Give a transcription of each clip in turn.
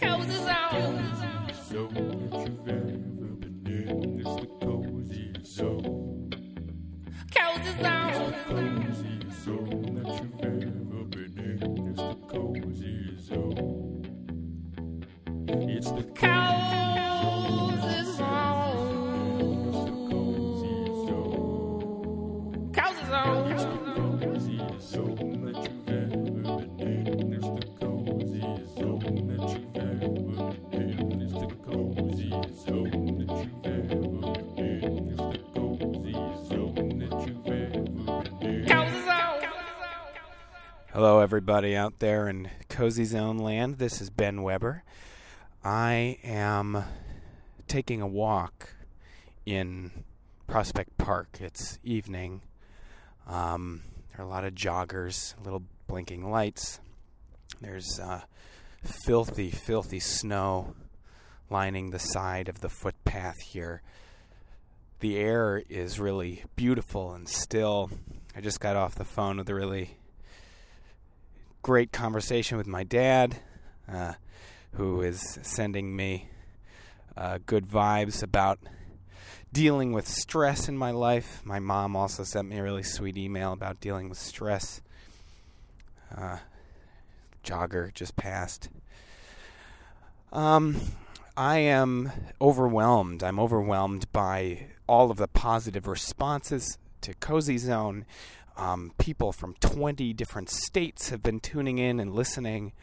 Cozy Zone. Zone that you've ever been in. It's the Cozy Zone. Cozy Zone. Cozy Zone that you've ever been in. It's the Cozy Zone. It's the Cozy Zone. Cozy Cozy Zone. Zone. It's the Cozy Zone that you've ever been in. It's the Cozy Zone that you've ever been in. It's the Cozy Zone that you've ever been in. It's the Cozy Zone that you've ever been in. Cozy Zone. Hello, everybody out there in Cozy Zone land. This is Ben Weber. I am taking a walk in Prospect Park. It's evening. There are a lot of joggers, little blinking lights. There's filthy, filthy snow lining the side of the footpath here. The air is really beautiful and still. I just got off the phone with a really great conversation with my dad, who is sending me good vibes about dealing with stress in my life. My mom also sent me a really sweet email about dealing with stress. Jogger just passed. I am overwhelmed. I'm overwhelmed by all of the positive responses to Cozy Zone. People from 20 different states have been tuning in and listening.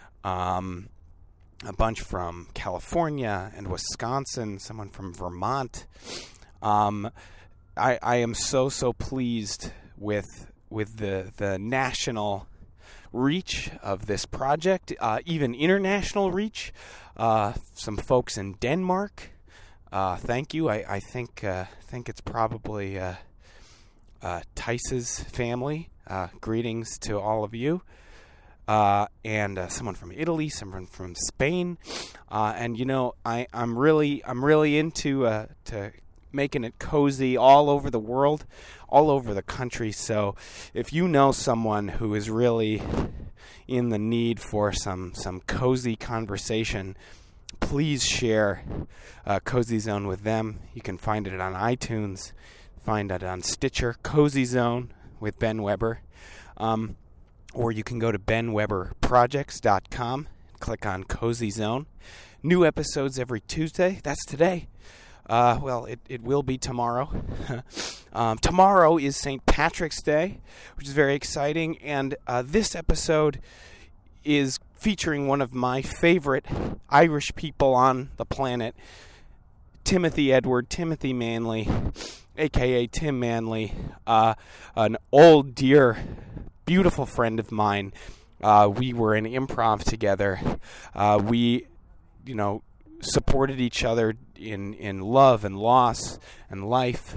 A bunch from California and Wisconsin, someone from Vermont. I am so pleased with the national reach of this project, even international reach. Some folks in Denmark. Thank you. I think it's probably Tice's family. Greetings to all of you. And someone from Italy, someone from Spain, and you know, I'm really into to making it cozy all over the world, all over the country. So, if you know someone who is really in the need for some cozy conversation, please share Cozy Zone with them. You can find it on iTunes, find it on Stitcher. Cozy Zone with Ben Weber. Or you can go to benweberprojects.com, click on Cozy Zone. New episodes every Tuesday. That's today. It will be tomorrow. Tomorrow is St. Patrick's Day, which is very exciting. And this episode is featuring one of my favorite Irish people on the planet, Timothy Manley, a.k.a. Tim Manley, an old dear beautiful friend of mine. We were in improv together. We, supported each other in love and loss and life.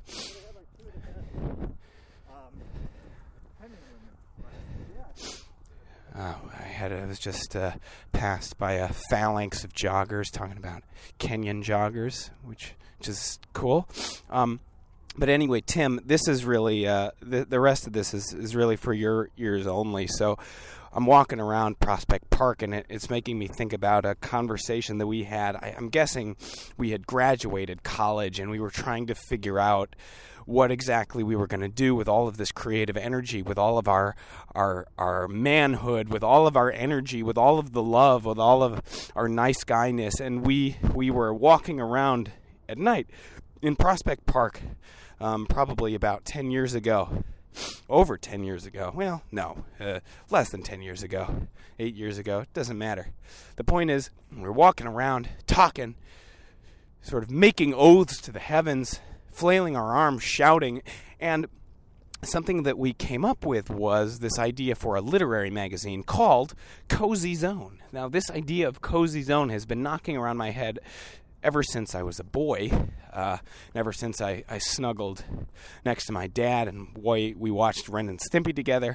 I was just passed by a phalanx of joggers talking about Kenyan joggers, which is cool. But anyway, Tim, this is really, the rest of this is really for your ears only. So I'm walking around Prospect Park, and it's making me think about a conversation that we had. I'm guessing we had graduated college, and we were trying to figure out what exactly we were going to do with all of this creative energy, with all of our manhood, with all of our energy, with all of the love, with all of our nice guyness. And we were walking around at night in Prospect Park, probably about 10 years ago. Over 10 years ago. Well, no, less than 10 years ago. 8 years ago. It doesn't matter. The point is, we're walking around, talking, sort of making oaths to the heavens, flailing our arms, shouting, and something that we came up with was this idea for a literary magazine called Cozy Zone. Now, this idea of Cozy Zone has been knocking around my head ever since I was a boy, and ever since I snuggled next to my dad and we watched Ren and Stimpy together.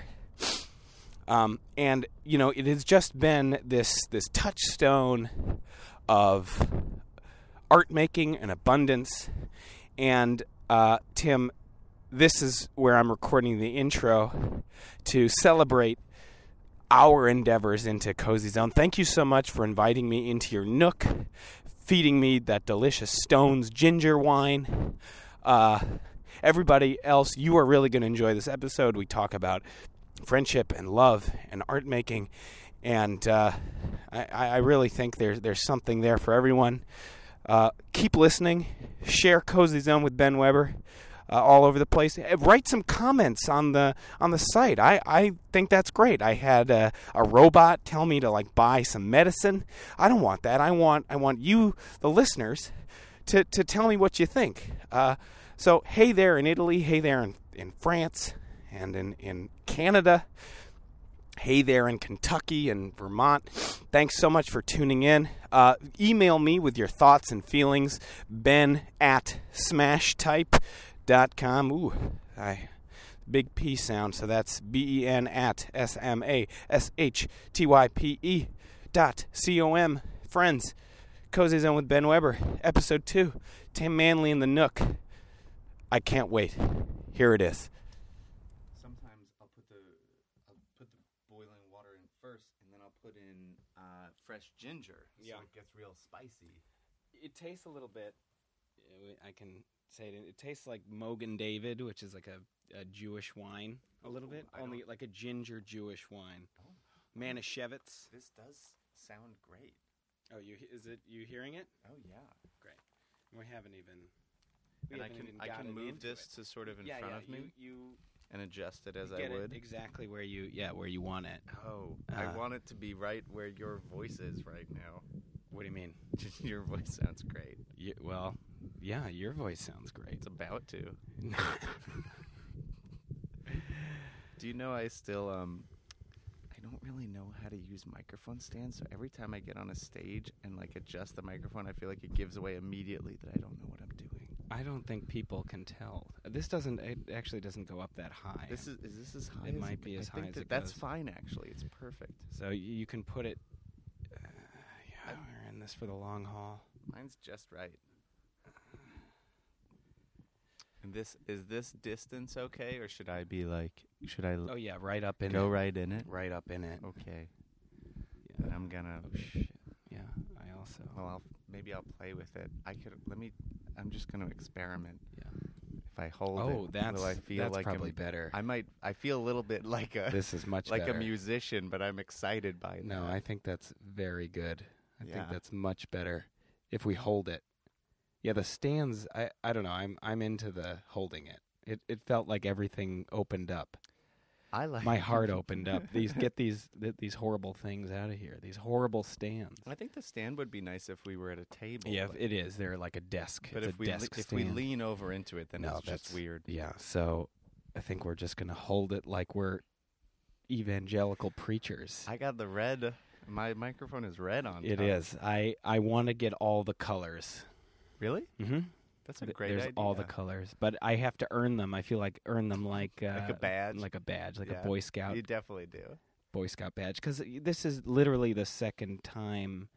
And, it has just been this touchstone of art making and abundance. And, Tim, this is where I'm recording the intro to celebrate our endeavors into Cozy Zone. Thank you so much for inviting me into your nook, feeding me that delicious Stone's ginger wine. Everybody else, you are really going to enjoy this episode. We talk about friendship and love and art making, and I really think there's something there for everyone. Keep listening. Share Cozy Zone with Ben Weber all over the place. Write some comments on the site. I think that's great. I had a robot tell me to buy some medicine. I don't want that. I want you, the listeners, to tell me what you think. So hey there in Italy, hey there in France, and in Canada, hey there in Kentucky and Vermont. Thanks so much for tuning in. Email me with your thoughts and feelings, ben@smashtype.com. Ooh, big P sound, so that's BEN@SMASHTYPE.com. Friends, Cozy Zone with Ben Weber, Episode 2, Tim Manley in the Nook. I can't wait. Here it is. Sometimes I'll put the boiling water in first, and then I'll put in fresh ginger, so it gets real spicy. It tastes a little bit, I can say it, it tastes like Mogen David, which is like a Jewish wine, a little bit, only like a ginger Jewish wine. Manischewitz. This does sound great. Oh, is it you hearing it? Oh yeah. Great. We haven't even. And I can move this to sort of in front of me and adjust it as I would. Exactly where you want it. Oh, I want it to be right where your voice is right now. What do you mean? Your voice sounds great. Yeah, your voice sounds great. It's about to. Do you know I still I don't really know how to use microphone stands, so every time I get on a stage and adjust the microphone, I feel like it gives away immediately that I don't know what I'm doing. I don't think people can tell. It actually doesn't go up that high. Is this as high? It might be as high as it that's goes. fine, actually. It's perfect. So you can put it. We're in this for the long haul. Mine's just right. And is this distance okay, or should I be should I? Oh yeah, right up in go it. right in it. Right up in it. Okay. Yeah. Then I'm gonna. Oh shit. Yeah, I also. Well, maybe I'll play with it. I'm just gonna experiment. Yeah. If I hold Oh, it, that's will I feel that's like probably better. I feel a little bit like a. This is much like better. a musician, but I'm excited by it. No, I think that's very good. I think Yeah. that's much better if we hold it. Yeah, the stands. I don't know. I'm into the holding it. It felt like everything opened up. I like My heart opened up. Get these horrible things out of here. These horrible stands. I think the stand would be nice if we were at a table. Yeah, but, it is. They're like a desk. but it's if a desk if we stand. lean over into it, then No, it's just that's weird. Yeah, so I think we're just gonna hold it like we're evangelical preachers. I got the red. My microphone is red on. It top. is. I want to get all the colors. Really? Mm-hmm. That's a great There's idea. all the colors, but I have to earn them. I feel like earn them like a badge? like a badge, like Yeah, a Boy Scout You definitely do. badge. Because this is literally the second time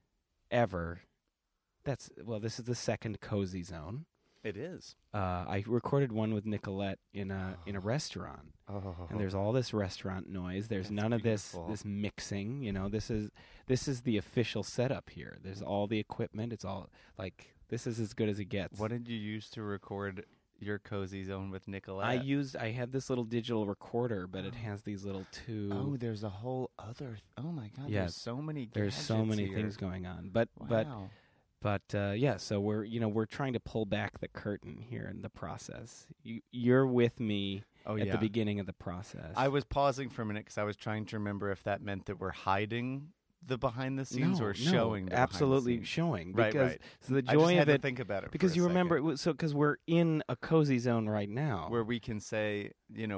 ever. This is the second Cozy Zone. It is. I recorded one with Nicolette in a restaurant, Oh. and there's all this restaurant noise. There's That's none of beautiful. this mixing. This is the official setup here. There's all the equipment. It's all this is as good as it gets. What did you use to record your Cozy Zone with Nicolette? I had this little digital recorder, but it has these little two. Oh, there's a whole other. Oh my God! Yeah, There's so many. there's so gadgets many here. things going on, but Wow. yeah. So we're trying to pull back the curtain here in the process. You're with me Oh at yeah. the beginning of the process. I was pausing for a minute because I was trying to remember if that meant that we're hiding the behind the scenes or showing. The absolutely behind the scenes. showing Right, because right. so the I just joy had of to it think about it because for you a remember second. it was because we're in a Cozy Zone right now. Where we can say,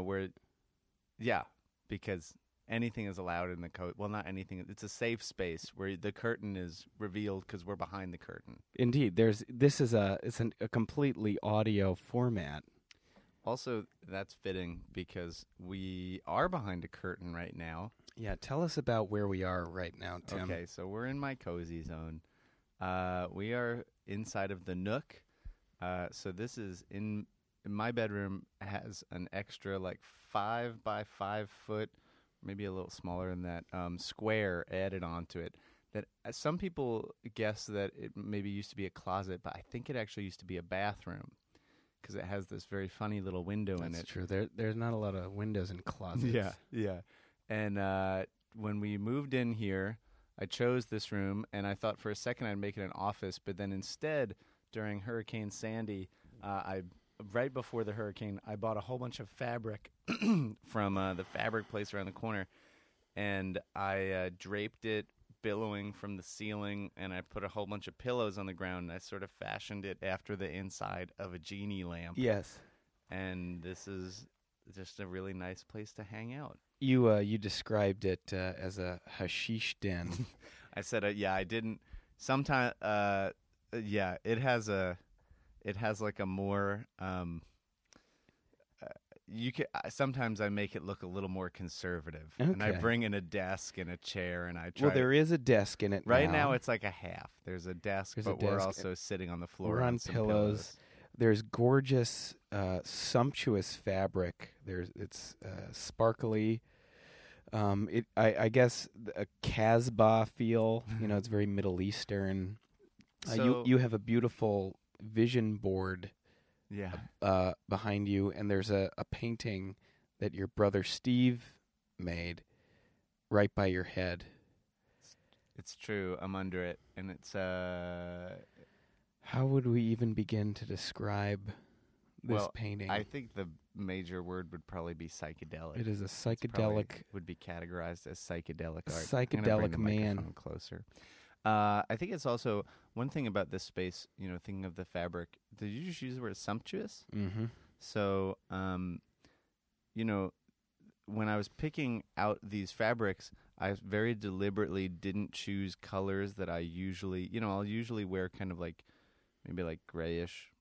because anything is allowed in the code. Well, not anything. It's a safe space where the curtain is revealed because we're behind the curtain. Indeed, it's a completely audio format. Also, that's fitting because we are behind a curtain right now. Yeah, tell us about where we are right now, Tim. Okay, so we're in my Cozy Zone. We are inside of the Nook. So this is in my bedroom has an extra 5 by 5 foot maybe a little smaller than that, square added onto it. That some people guess that it maybe used to be a closet, but I think it actually used to be a bathroom because it has this very funny little window in That's it. true. There's not a lot of windows in closets. Yeah. And when we moved in here, I chose this room, and I thought for a second I'd make it an office, but then instead, during Hurricane Sandy, right before the hurricane, I bought a whole bunch of fabric from the fabric place around the corner, and I draped it billowing from the ceiling, and I put a whole bunch of pillows on the ground, and I sort of fashioned it after the inside of a genie lamp. Yes. And this is just a really nice place to hang out. You described it as a hashish den. I said, yeah, I didn't. Sometimes, yeah, it has like a more. You can sometimes I make it look a little more conservative, and I Okay. bring in a desk and a chair, and I try. Well, there is a desk in it right now it's like a half. There's a desk, There's a but we're desk. also sitting on the floor. We're on some pillows. There's gorgeous, sumptuous fabric. It's sparkly. I guess a Casbah feel. It's very Middle Eastern. So- You have a beautiful vision board Yeah. behind you, and there's a painting that your brother Steve made right by your head. It's true. I'm under it, and it's How would we even begin to describe this well, painting? I think the major word would probably be psychedelic. It is a It's probably psychedelic. would be categorized as psychedelic art. Psychedelic I'm gonna bring the man. microphone closer. I think it's also one thing about this space. Thinking of the fabric. Did you just use the word sumptuous? Mm-hmm. So, when I was picking out these fabrics, I very deliberately didn't choose colors that I usually, I'll usually wear kind of like maybe like grayish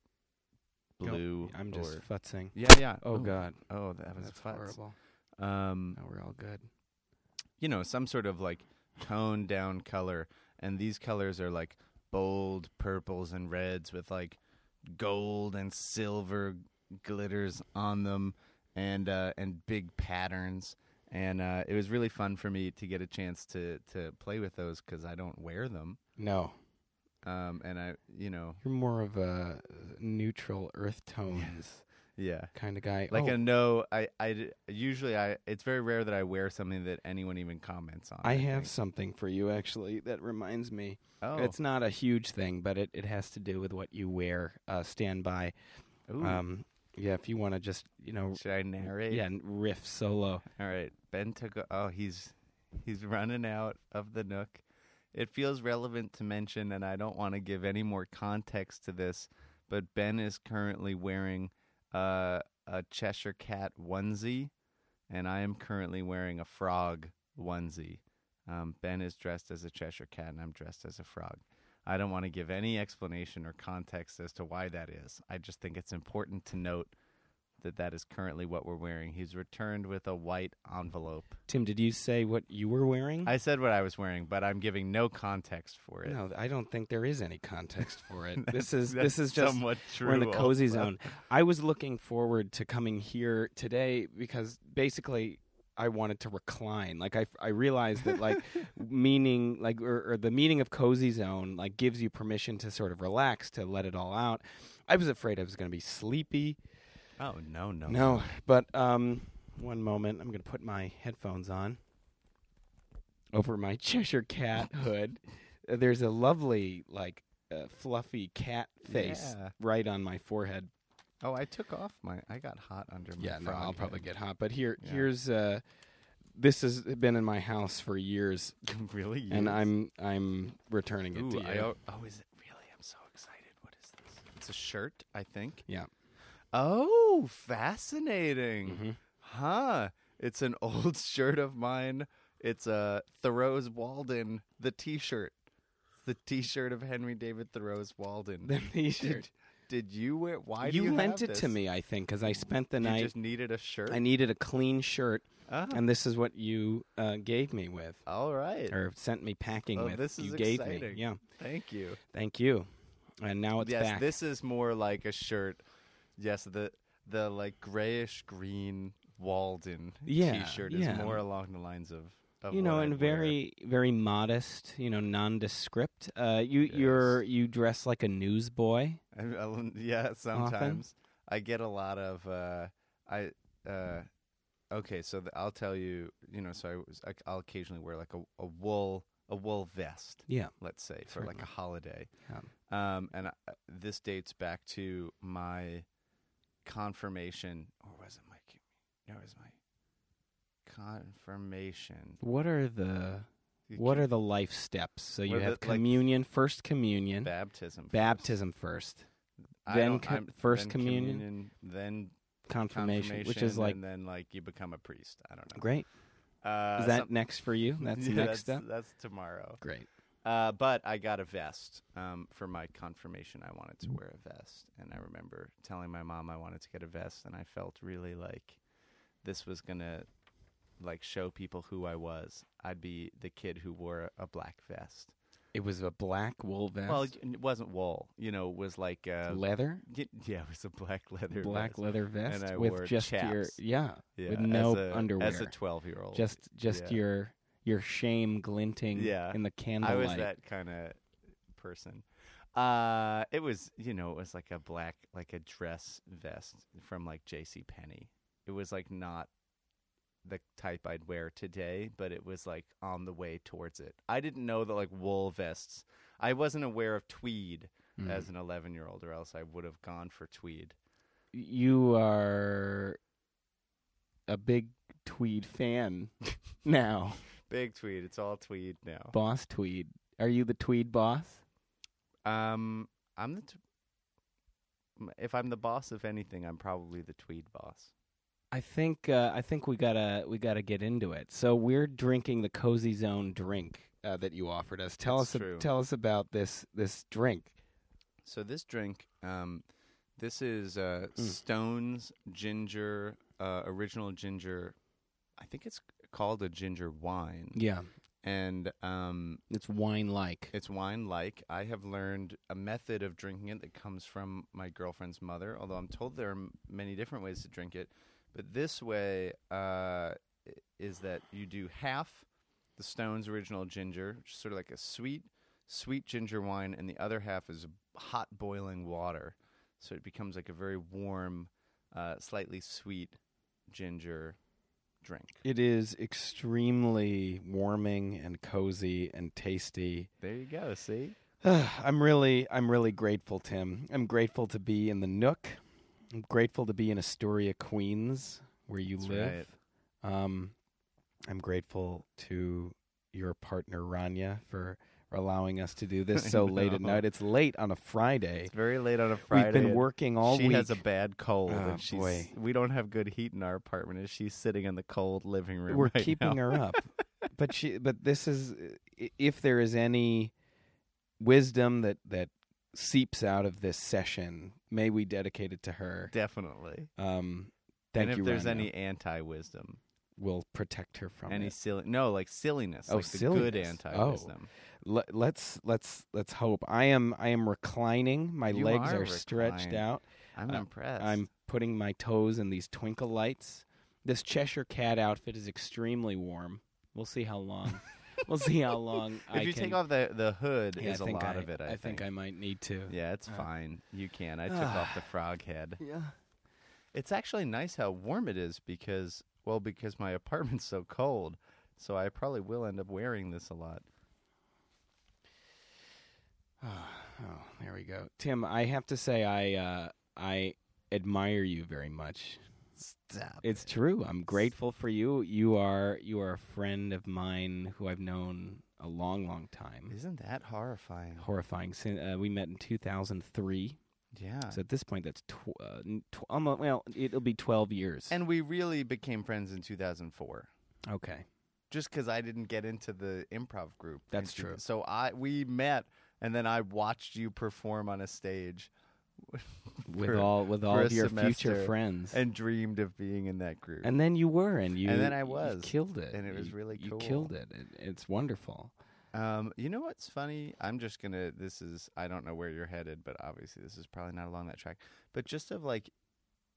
blue. I'm just or, futzing. yeah. Oh God, Oh, that was that's futz. horrible. Um, No, we're all good. some sort of like toned down color, and these colors are like bold purples and reds with like gold and silver glitters on them, and big patterns. And it was really fun for me to get a chance to play with those because I don't wear them. No, And I, you're more of a neutral earth tones yeah. kind of guy. Like Oh, usually it's very rare that I wear something that anyone even comments on. I have think. something for you actually that reminds me. Oh, It's not a huge thing, but it has to do with what you wear. Stand by. Ooh. Yeah, if you want to just Should I narrate? yeah, riff solo. All right. Ben took. He's running out of the Nook. It feels relevant to mention, and I don't want to give any more context to this, but Ben is currently wearing a Cheshire Cat onesie, and I am currently wearing a frog onesie. Ben is dressed as a Cheshire Cat, and I'm dressed as a frog. I don't want to give any explanation or context as to why that is. I just think it's important to note that is currently what we're wearing. He's returned with a white envelope. Tim, did you say what you were wearing? I said what I was wearing, but I'm giving no context for it. No, I don't think there is any context for it. This That's is just somewhat true. we're in the cozy also. zone. I was looking forward to coming here today because basically I wanted to recline. Like I realized that like meaning like or the meaning of cozy zone like gives you permission to sort of relax, to let it all out. I was afraid I was going to be sleepy. Oh no. No, but one moment. I'm going to put my headphones on over my Cheshire Cat hood. There's a lovely, like, fluffy cat face Yeah. right on my forehead. Oh, I took off I got hot under my Yeah, no, frog I'll probably head. get hot. But Yeah. here's this has been in my house for years, Really? and I'm returning it to you. Is it really? I'm so excited. What is this? It's a shirt, I think. Yeah. Oh, fascinating. Mhm. Huh. It's an old shirt of mine. It's Thoreau's Walden, the T-shirt. It's the T-shirt of Henry David Thoreau's Walden. The T-shirt. Did you wear? Why do You you lent have it to this? me, I think, because I spent the You night. just needed a shirt. I needed a clean shirt, Ah, and this is what you gave me with, all right. or sent me packing Oh, with. this is you gave me. exciting. Yeah. Thank you. Thank you. And now it's Yes, back. this is more like a shirt. Yes, the like grayish green Walden Yeah, T-shirt yeah. is more along the lines of You what know, I'd and wear. very modest. You know, nondescript. You dress like a newsboy. Yeah, sometimes I get a lot of okay, so I'll tell you, so I'll occasionally wear like a wool vest, Yeah. let's say, for like a holiday. Yeah. And this dates back to my confirmation, or was it my? No, it was my confirmation. What are the life steps? So you What are have the, like, communion, first communion, Baptism first. then first then communion, then confirmation, which is like and then like you become a priest. I don't know. great. Is that next for you? That's the yeah, next step. That's tomorrow. Great. But I got a vest for my confirmation. I wanted to wear a vest, and I remember telling my mom I wanted to get a vest, and I felt really like this was gonna like show people who I was. I'd be the kid who wore a black vest. It was a black wool vest. Well, it wasn't wool. It was like leather. Yeah, it was a black leather Black vest. leather vest And I with wore just chaps. yeah, Yeah, with no as underwear. As a 12-year-old. Just Yeah. your shame glinting Yeah. in the I candlelight. was that kind of person. It was, it was like a black, like a dress vest from like J.C. Penney. It was like not the type I'd wear today, but it was like on the way towards it. I didn't know that like wool vests. I wasn't aware of tweed as an 11-year-old, or else I would have gone for tweed. You are a big tweed fan now. Big tweed. It's all tweed now. Boss Tweed. Are you the tweed boss? I'm the. If I'm the boss of anything, I'm probably the tweed boss. I think we gotta get into it. So we're drinking the Cozy Zone drink that you offered us. Tell us about this drink. So this drink, this is Stone's ginger, original ginger. I think it's called a ginger wine. Yeah, And it's wine-like. it's wine-like. I have learned a method of drinking it that comes from my girlfriend's mother, although I'm told there are many different ways to drink it. But this way is that you do half the Stone's original ginger, which is sort of like a sweet ginger wine, and the other half is hot boiling water. So it becomes like a very warm, slightly sweet ginger drink. It is extremely warming and cozy and tasty. There you go. See? I'm really grateful, Tim. I'm grateful to be in the Nook. I'm grateful to be in Astoria, Queens, where you That's live. right. I'm grateful to your partner, Rania, for allowing us to do this I so late at know. night. It's late on a Friday. It's very late on a Friday. We've been and working all she week. has a bad cold. Oh, and she's, boy. We don't have good heat in our apartment, and she's sitting in the cold living room. We're right keeping now. her up. But this is, if there is any wisdom that seeps out of this session, may we dedicate it to her. Definitely. Thank and if you, there's Rania. any anti-wisdom, We'll protect her from any it. silliness, Oh, like the silliness. good anti-wisdom. Let's hope. I am reclining. My You legs are are stretched reclined. out. I'm impressed. I'm putting my toes in these twinkle lights. This Cheshire Cat outfit is extremely warm. We'll see how long. We'll see how long. if you take off the hood, Yeah, is a lot of it. I think I might need to. Yeah, it's fine. You can. I took off the frog head. Yeah. It's actually nice how warm it is because my apartment's so cold. So I probably will end up wearing this a lot. Oh, there we go. Tim, I have to say I admire you very much. Stop. It's true. I'm grateful for you. You are a friend of mine who I've known a long time. Isn't that horrifying? Horrifying. We met in 2003. Yeah. So at this point, that's it'll be 12 years. And we really became friends in 2004. Okay. Just because I didn't get into the improv group. That's true. So we met, and then I watched you perform on a stage With all for of a your semester, future friends. and dreamed of being in that group. And then you were, and then I you was, killed it, and it was really You cool. killed it. It's wonderful. You know what's funny? I'm just gonna. I don't know where you're headed, but obviously this is probably not along that track. But just of like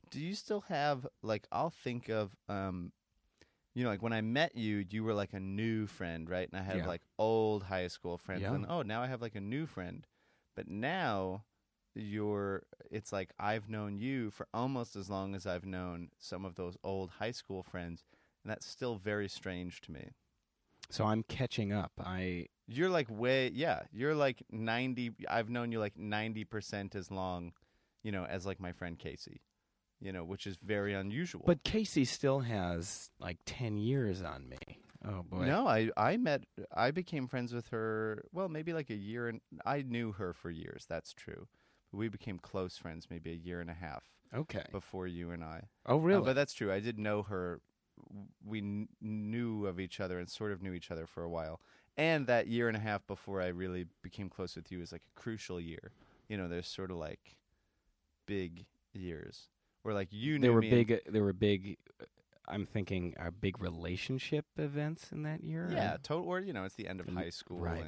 do you still have like? I'll think of like when I met you, you were like a new friend, right? And I had Yeah. like old high school friends, Yeah. and now I have like a new friend. But now it's like I've known you for almost as long as I've known some of those old high school friends, and that's still very strange to me. So I'm catching up. You're like you're like 90. I've known you like 90% as long, as like my friend Casey, which is very unusual. But Casey still has like 10 years on me. Oh boy. No, I became friends with her, well, maybe like a year, and I knew her for years, that's true. But we became close friends maybe a year and a half Okay. before you and I. Oh really? But that's true. I did know her. We knew of each other and sort of knew each other for a while. And that year and a half before I really became close with you was like a crucial year. There's sort of like big years where like you knew there were me. There were big. I'm thinking big relationship events in that year. Yeah, or it's the end of high school, right.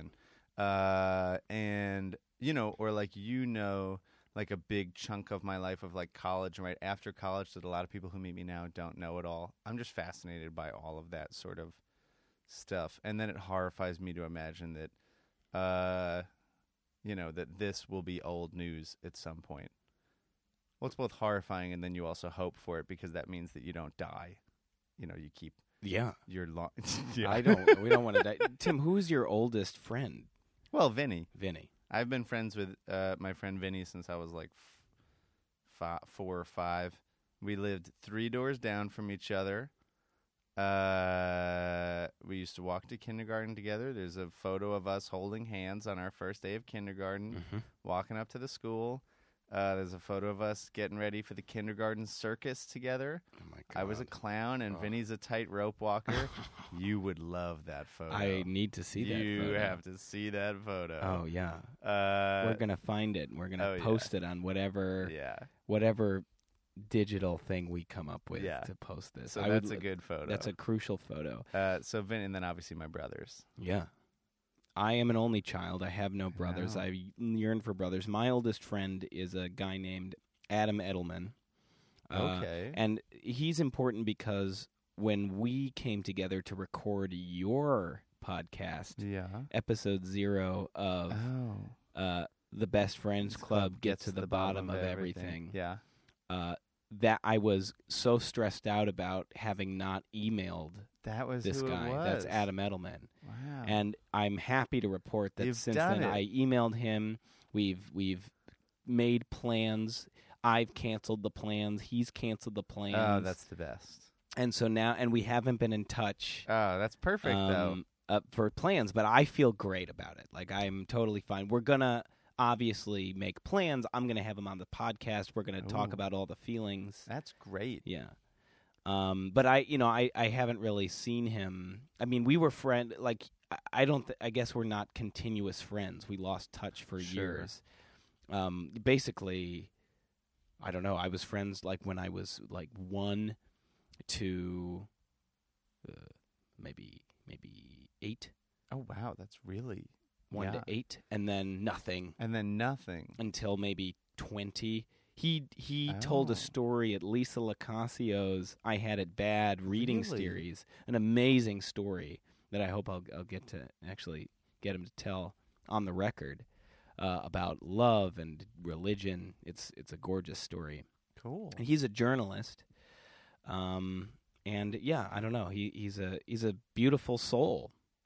and or like like a big chunk of my life of like college and right after college that a lot of people who meet me now don't know at all. I'm just fascinated by all of that sort of stuff, and then it horrifies me to imagine that, that this will be old news at some point. Well, it's both horrifying and then you also hope for it because that means that you don't die. You keep Yeah. your long. We don't want to die. Tim, who's your oldest friend? Well, Vinny. Vinny. I've been friends with my friend Vinny since I was like 4 or 5. We lived 3 doors down from each other. We used to walk to kindergarten together. There's a photo of us holding hands on our first day of kindergarten, walking up to the school. There's a photo of us getting ready for the kindergarten circus together. Oh my God. I was a clown, and Vinny's a tightrope walker. You would love that photo. I need to see that photo. You have to see that photo. Oh yeah. We're gonna find it and we're gonna post it on whatever digital thing we come up with to post this. So that's a good photo. That's a crucial photo. So Vin, and then obviously my brothers. Yeah. I am an only child. I have no brothers. I yearn for brothers. My oldest friend is a guy named Adam Edelman. Okay. And he's important because when we came together to record your podcast, episode 0 of the Best Friends Club Get to the Bottom of Everything. Yeah. That I was so stressed out about having not emailed that was this who guy. It was. That's Adam Edelman. Wow. And I'm happy to report that You've since done then it. I emailed him. We've made plans. I've canceled the plans. He's canceled the plans. Oh, that's the best. And so now, and we haven't been in touch. Oh, that's perfect though. For plans, but I feel great about it. Like I'm totally fine. We're gonna obviously make plans. I'm gonna have him on the podcast. We're gonna talk about all the feelings. That's great. Yeah. But I haven't really seen him. I mean, we were like, I guess we're not continuous friends. We lost touch for years. Basically, I don't know. I was friends like when I was like 1 to maybe 8. Oh wow, that's really 1 to 8, and then nothing. Until maybe 20. He told a story at Lisa Lacasio's I Had It Bad reading series, an amazing story that I hope I'll get to actually get him to tell on the record about love and religion. It's a gorgeous story. Cool. And he's a journalist, and yeah, I don't know. He's a beautiful soul.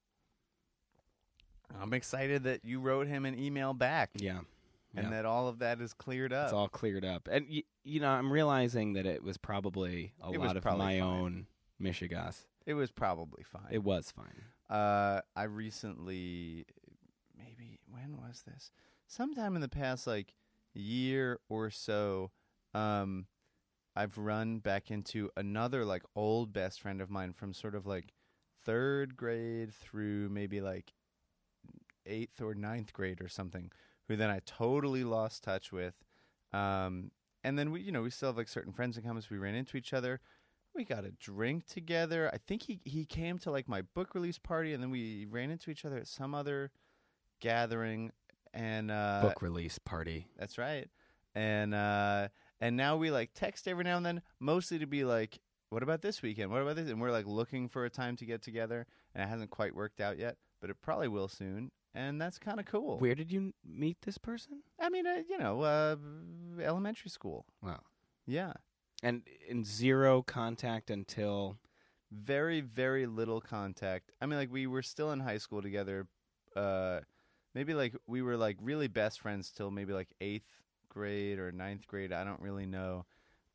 I'm excited that you wrote him an email back. Yeah. And that all of that is cleared up. It's all cleared up. And, I'm realizing that it was probably a lot of my own mishigas. It was probably fine. It was fine. I recently, maybe, when was this? Sometime in the past, like, year or so, I've run back into another, like, old best friend of mine from sort of, like, 3rd grade through maybe, like, 8th or 9th grade or something, who then I totally lost touch with. And then we still have like certain friends in common. So we ran into each other. We got a drink together. I think he came to like my book release party, and then we ran into each other at some other gathering and book release party. That's right. And And now we like text every now and then, mostly to be like, what about this weekend? What about this? And we're like looking for a time to get together, and it hasn't quite worked out yet, but it probably will soon. And that's kind of cool. Where did you meet this person? I mean, elementary school. Wow. Yeah. And in zero contact until Very, very little contact. I mean, like, we were still in high school together. Maybe, like, we were, like, really best friends till maybe, like, 8th grade or 9th grade. I don't really know.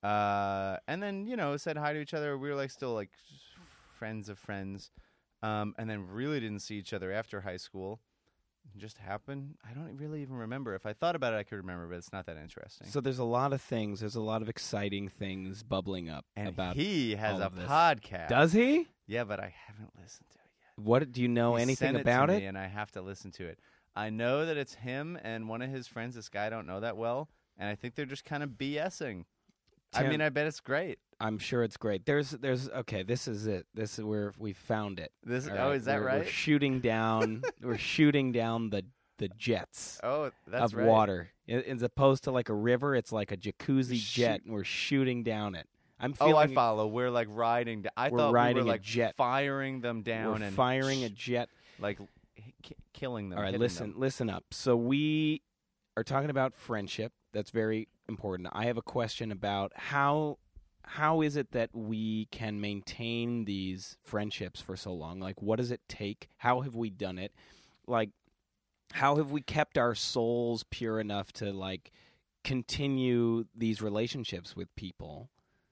And then, said hi to each other. We were, like, still, like, friends of friends. And then really didn't see each other after high school. It just happened. I don't really even remember. If I thought about it, I could remember, but it's not that interesting. so there's a lot of things. There's a lot of exciting things bubbling up And about. he has all a of this. podcast. Does he? Yeah, but I haven't listened to it yet. What do you know He anything sent about to it? me, and I have to listen to it. I know that it's him and one of his friends. This guy I don't know that well, and I think they're just kind of BSing. I Tim- mean, I bet it's great. I'm sure it's great. There's okay. This is it. This is where we found it. This All oh, right, is that we're right? shooting down. We're shooting down the jets Oh, that's of right. water. As opposed to like a river, it's like a jacuzzi Shoot. jet, and we're shooting down it. I'm Oh, feeling I follow. We're like riding. I We're thought riding we a were like jet. firing them down we're and firing a jet. like killing them. All right, hitting them. listen up. So we are talking about friendship. That's very important. I have a question about how is it that we can maintain these friendships for so long? Like, what does it take? How have we done it? Like, how have we kept our souls pure enough to like continue these relationships with people?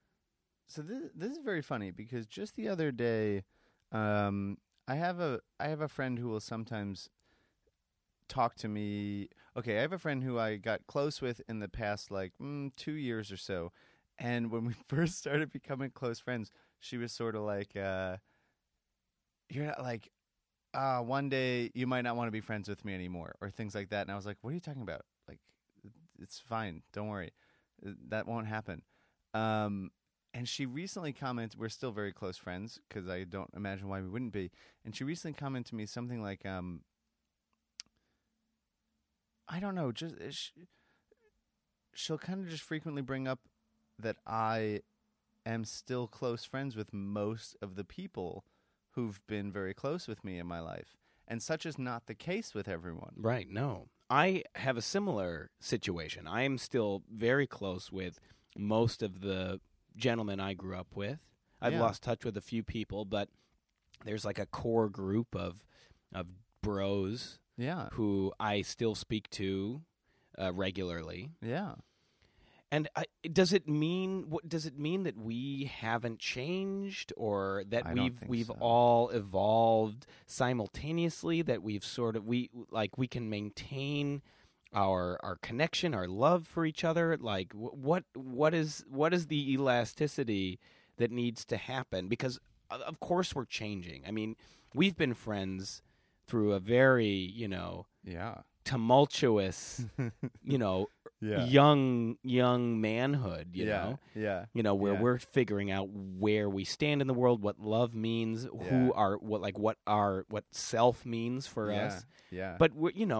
So this is very funny because just the other day, I have a friend who will sometimes talk to me. Okay, I have a friend who I got close with in the past 2 years or so, and when we first started becoming close friends, she was sort of like, "You're not like, one day you might not want to be friends with me anymore," or things like that. And I was like, "What are you talking about? Like, it's fine. Don't worry, that won't happen." And she recently commented, we're still very close friends because I don't imagine why we wouldn't be. And she recently commented to me something like, I don't know, just she'll kind of just frequently bring up that I am still close friends with most of the people who've been very close with me in my life. And such is not the case with everyone. Right, no. I have a similar situation. I am still very close with most of the gentlemen I grew up with. I've Yeah. lost touch with a few people, but there's like a core group of bros Yeah. who I still speak to regularly. Yeah. And does it mean that we haven't changed, or that I don't think we've so. all evolved simultaneously? That we've we can maintain our connection, our love for each other? Like what is the elasticity that needs to happen? Because of course we're changing. I mean, we've been friends through a very Yeah. tumultuous Yeah. young manhood, you Yeah. know, Yeah. where Yeah. we're figuring out where we stand in the world, what love means, Yeah. what self means for us. Yeah. But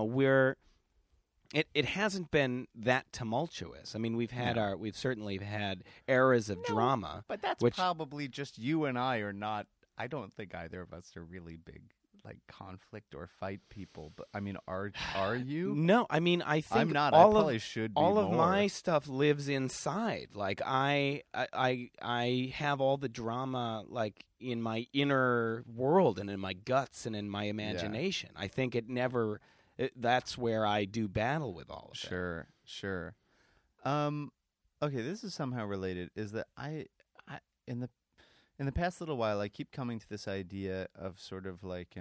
it hasn't been that tumultuous. I mean, we've certainly had eras of drama. But that's which- probably just you and I are not. I don't think either of us are really big conflict or fight people. But I mean, are you? No, I mean, I think I'm not. all I probably of should be all of more. my stuff lives inside. Like I have all the drama like in my inner world and in my guts and in my imagination. I think that's where I do battle with all of it. Sure. Okay, this is somehow related. Is that I in the past little while, I keep coming to this idea of sort of like,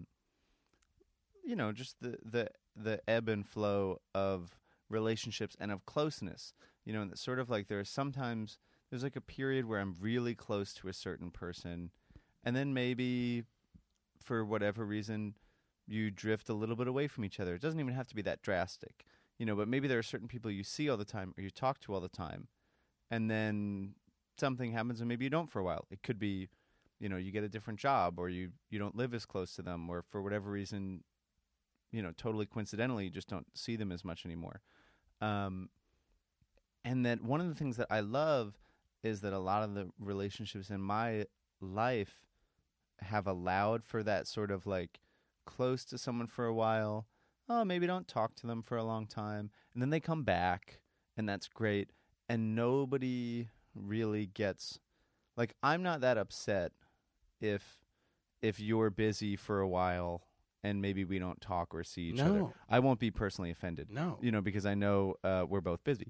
just the ebb and flow of relationships and of closeness. And it's sort of like there's like a period where I'm really close to a certain person, and then maybe for whatever reason you drift a little bit away from each other. It doesn't even have to be that drastic, but maybe there are certain people you see all the time or you talk to all the time, and then something happens and maybe you don't for a while. It could be, you get a different job, or you don't live as close to them, or for whatever reason, totally coincidentally, you just don't see them as much anymore. And And that one of the things that I love is that a lot of the relationships in my life have allowed for that sort of like close to someone for a while. Oh, maybe don't talk to them for a long time. And then they come back, and that's great. And nobody really gets, like, I'm not that upset if you're busy for a while and maybe we don't talk or see each other. No. I won't be personally offended. No. Because I know we're both busy.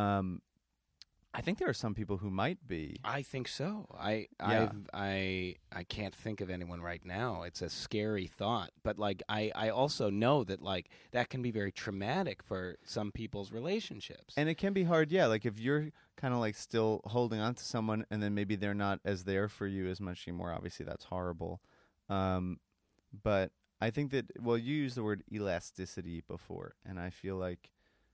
I think there are some people who might be. I think so. I can't think of anyone right now. It's a scary thought, but like I also know that like that can be very traumatic for some people's relationships. And it can be hard, yeah. Like if you're kind of like still holding on to someone and then maybe they're not as there for you as much anymore, obviously that's horrible. But I think that, well, you used the word elasticity before, and I feel like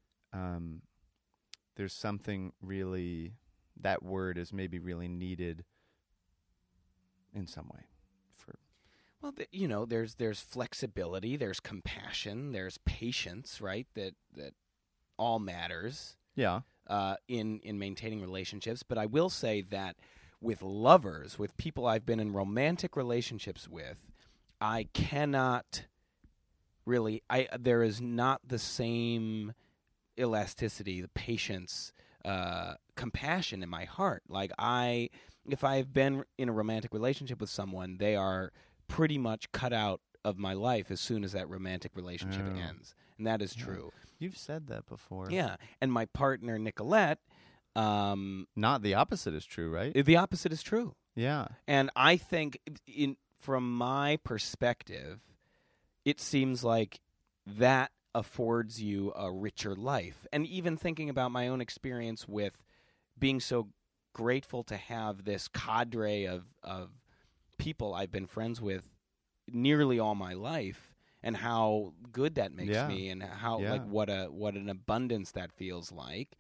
there's something really, that word is maybe really needed in some way. Well, there's flexibility, there's compassion, there's patience, right? That all matters. Yeah. In maintaining relationships. But I will say that with lovers, with people I've been in romantic relationships with, I cannot really. There is not the same elasticity, the patience, compassion in my heart. Like if I've been in a romantic relationship with someone, they are pretty much cut out of my life as soon as that romantic relationship ends. And that is true. You've said that before. Yeah. And my partner, Nicolette... not the opposite is true, right? The opposite is true. Yeah. And I think, from my perspective, it seems like that affords you a richer life. And even thinking about my own experience with being so grateful to have this cadre of people I've been friends with nearly all my life, and how good that makes me, and how like what an abundance that feels like.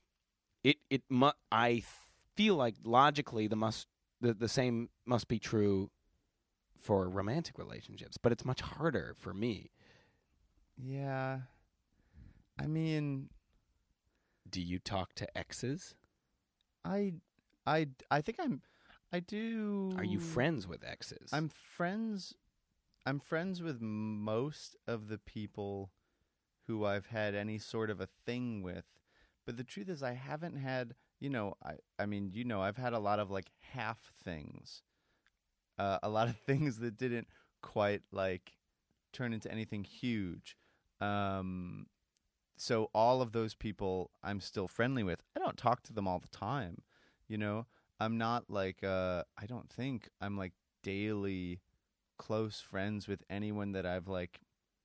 I feel like logically the same must be true for romantic relationships, but it's much harder for me. Yeah. I mean, do you talk to exes? I think I do. Are you friends with exes? I'm friends with most of the people who I've had any sort of a thing with. But the truth is I haven't had, I've had a lot of like half things. A lot of things that didn't quite like turn into anything huge. So all of those people I'm still friendly with. I don't talk to them all the time. I'm not like I don't think I'm like daily close friends with anyone that I've like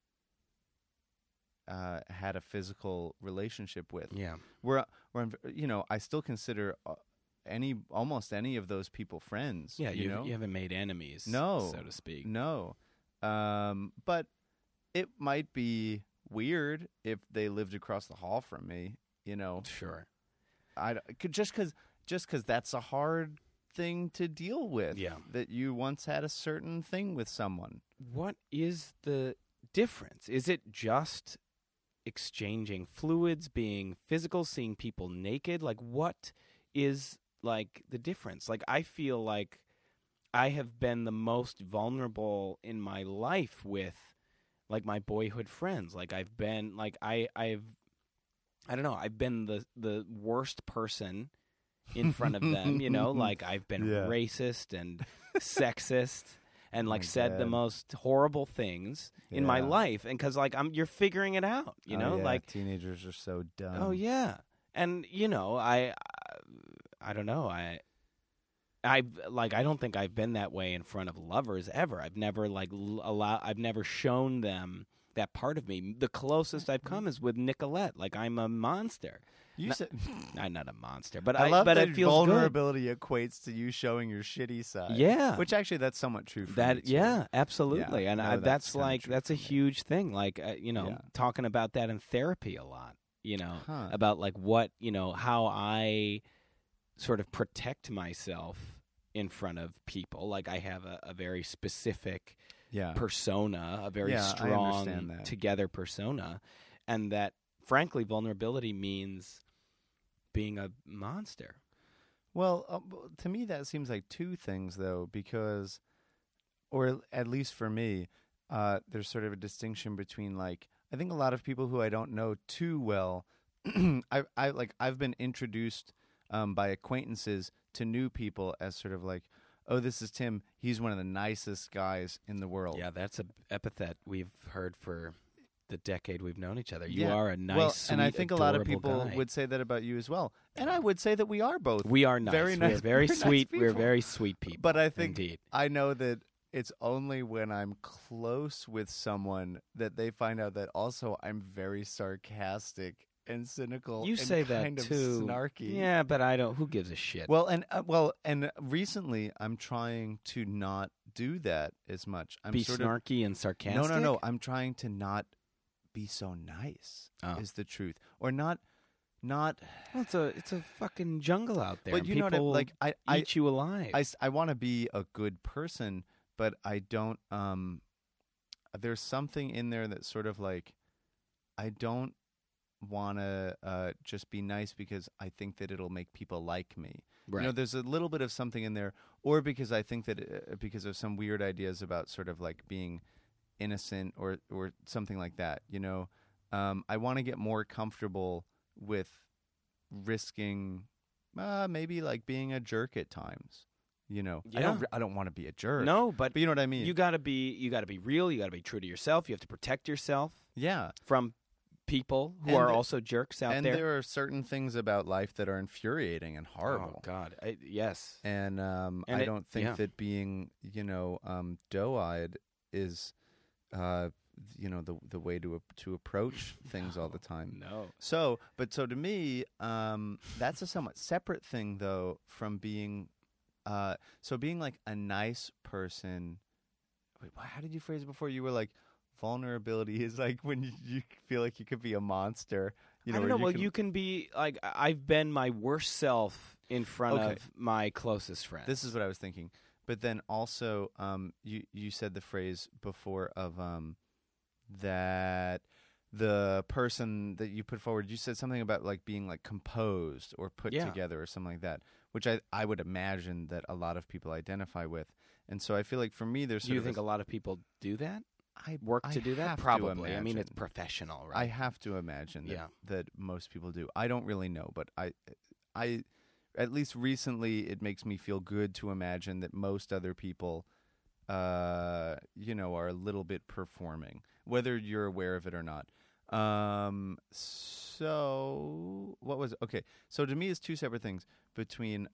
had a physical relationship with. Yeah. Where I'm, I still consider almost any of those people friends. Yeah, you haven't made enemies, no, so to speak. No. But it might be weird if they lived across the hall from me, Sure. Just because that's a hard thing to deal with. Yeah. That you once had a certain thing with someone. What is the difference? Is it just exchanging fluids, being physical, seeing people naked? Like, what is like the difference? Like, I feel like I have been the most vulnerable in my life with like my boyhood friends. Like I've been like I don't know, I've been the worst person in front of them, like I've been racist and sexist and like said the most horrible things in my life, and cuz like you're figuring it out, like teenagers are so dumb. Oh yeah. And I don't know. I don't think I've been that way in front of lovers ever. I've never I've never shown them that part of me. The closest I've come is with Nicolette. Like I'm a monster. I'm not a monster, but I love that it feels vulnerability equates to you showing your shitty side. Yeah, which actually that's somewhat true for that. me too. Yeah, absolutely, yeah, and that's a huge thing. Like talking about that in therapy a lot. About like what how I sort of protect myself in front of people. Like I have a very specific persona, a very strong together persona, and that frankly vulnerability means being a monster. Well, to me, that seems like two things, though, because, or at least for me, there's sort of a distinction between, like, I think a lot of people who I don't know too well, I've been introduced by acquaintances to new people as sort of like, oh, this is Tim. He's one of the nicest guys in the world. Yeah, that's an epithet we've heard for the decade we've known each other. You Yeah. are a nice, well, sweet, and I think a lot of adorable people guy. would say that about you as well. And I would say that we are both. We are nice. Very nice. We're very very nice sweet. We're people. very sweet people. But I think indeed. I know that it's only when I'm close with someone that they find out that also I'm very sarcastic and cynical. You and say that kind of too. snarky. Yeah, but I don't. Who gives a shit? Well, and recently I'm trying to not do that as much. I'm be sort snarky and of sarcastic. no. I'm trying to not be so nice. Oh. Is the truth, or not? Well, it's a fucking jungle out there. But and you know what? people Like I eat you alive. I want to be a good person, but I don't. There's something in there that's sort of like, I don't want to just be nice because I think that it'll make people like me. right. You know, there's a little bit of something in there, or because I think that because of some weird ideas about sort of like being innocent or something like that. You know, I want to get more comfortable with risking maybe like being a jerk at times. You know, Yeah. I don't want to be a jerk. No, but But you know what I mean? you gotta be real. You gotta be true to yourself. You have to protect yourself Yeah. from people who And are the- also jerks out And there. there are certain things about life that are infuriating and horrible. Oh God, yes. And And I it- don't think yeah. that being, doe-eyed is, the way to approach things all the time. No. So to me, that's a somewhat separate thing, though, from being, being like a nice person. Wait, how did you phrase it before? You were like, vulnerability is like when you feel like you could be a monster. You know, I don't or know. you Well, can- you can be like I've been my worst self in front Okay. of my closest friends. This is what I was thinking. But then also, you said the phrase before of that the person that you put forward, you said something about like being like composed or put Yeah. together or something like that, which I would imagine that a lot of people identify with. And so I feel like for me, there's Do sort you of think a lot of people do that? I Work to do that? have to Probably. I mean, it's imagine. professional, I right? have to imagine that, Yeah. that most people do. I don't really know, but I at least recently it makes me feel good to imagine that most other people are a little bit performing, whether you're aware of it or not. So what was okay? So to me, it's two separate things between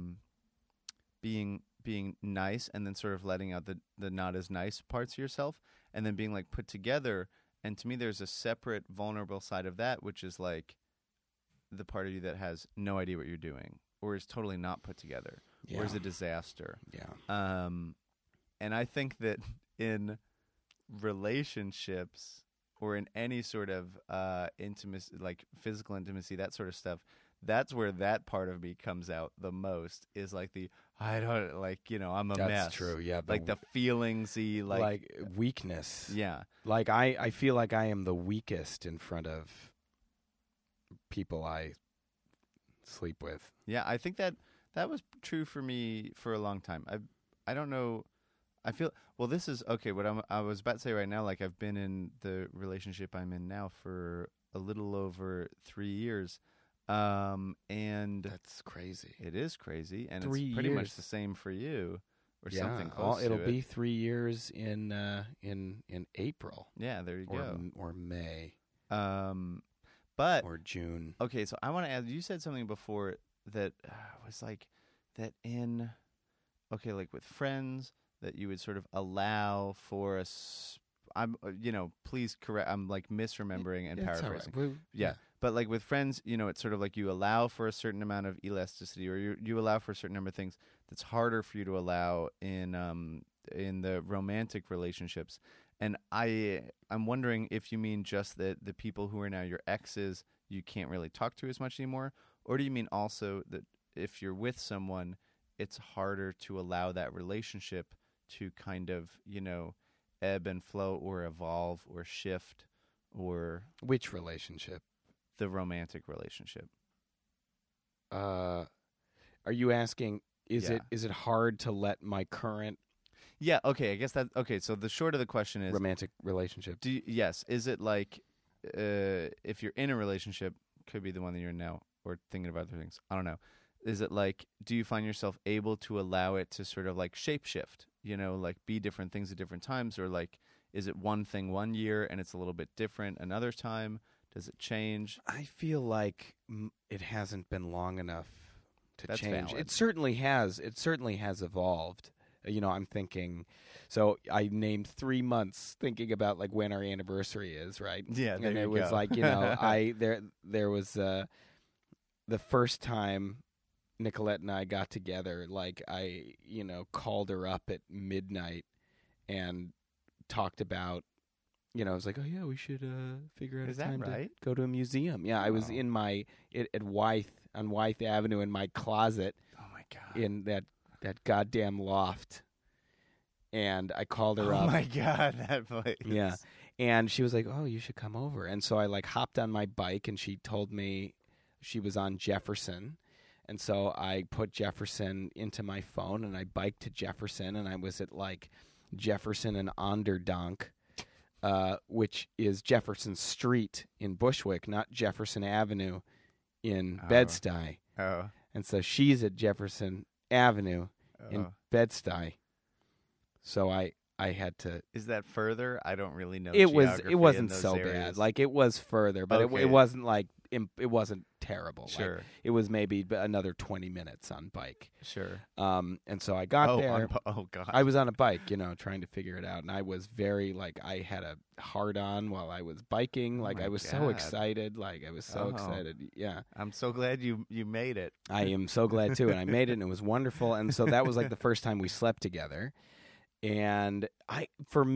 being nice and then sort of letting out the not as nice parts of yourself, and then being like put together. And to me, there's a separate vulnerable side of that, which is like the part of you that has no idea what you're doing, or is totally not put together, or is Yeah. a disaster. Yeah. And I think that in relationships or in any sort of intimacy, like physical intimacy, that sort of stuff, that's where that part of me comes out the most, is like I'm a That's mess. true. Yeah. Like the feelingsy, like weakness. yeah. Like I feel like I am the weakest in front of people I sleep with. Yeah, I think that was true for me for a long time. I don't know. I feel this is okay. What I was about to say right now, like I've been in the relationship I'm in now for a little over 3 years, and That's crazy. it is crazy, and 3 it's pretty much years. the same for you, or Yeah, something close it'll to be it. 3 years in April Yeah, there you go. or May But or June. okay, so I want to add. You said something before that was like that in like with friends that you would sort of allow for please correct. I'm like misremembering and It's all right. paraphrasing. Yeah. But like with friends, it's sort of like you allow for a certain amount of elasticity, or you allow for a certain number of things that's harder for you to allow in the romantic relationships. And I'm wondering if you mean just that the people who are now your exes you can't really talk to as much anymore, or do you mean also that if you're with someone, it's harder to allow that relationship to kind of, ebb and flow or evolve or shift, or Which relationship? the romantic relationship? Are you asking? Is Yeah. it hard to let my current Yeah. Okay. I guess that. Okay. So the short of the question is, romantic relationship? yes, is it like if you're in a relationship, could be the one that you're in now, or thinking of other things? I don't know. Is it like, do you find yourself able to allow it to sort of like shapeshift? Like be different things at different times, or like, is it one thing one year and it's a little bit different another time? Does it change? I feel like it hasn't been long enough to That's change. valid. It certainly has. It certainly has evolved. I'm thinking. So I named 3 months, thinking about like when our anniversary is, right? Yeah, there and you it was go. like there was the first time Nicolette and I got together. Like I called her up at midnight and talked about. I was like, oh yeah, we should figure out Is a that time right? to go to a museum. Yeah, I was Oh. in at Wythe on Wythe Avenue in my closet Oh my god. in that goddamn loft, and I called her Oh up. my god, that place. Yeah, and she was like, oh, you should come over. And so I like hopped on my bike, and she told me she was on Jefferson. And so I put Jefferson into my phone, and I biked to Jefferson, and I was at like Jefferson and Onderdonk, which is Jefferson Street in Bushwick, not Jefferson Avenue in Oh. Bed-Stuy. Oh. And so she's at Jefferson Avenue in Oh. Bed-Stuy. So I had to. Is that further? I don't really know. It geography wasn't in those so areas. bad. Like it was further, but Okay. it wasn't like it wasn't terrible. Like, Sure. it was maybe another 20 minutes on bike. Sure. And so I got there. Oh god. I was on a bike, trying to figure it out, and I was very like I had a hard on while I was biking. Oh Like my I was so God. excited. Like I was so Oh. excited. Yeah. I'm so glad you made it. I am so glad too, and I made it, and it was wonderful. And so that was like the first time we slept together, and I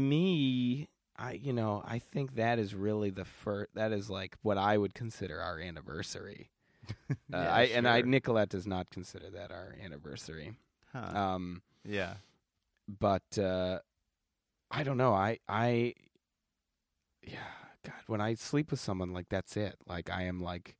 think that is really the first. That is like what I would consider our anniversary. Yeah, sure. Nicolette does not consider that our anniversary. Huh. Yeah. But I don't know. Yeah, God, when I sleep with someone, like that's it. Like I am like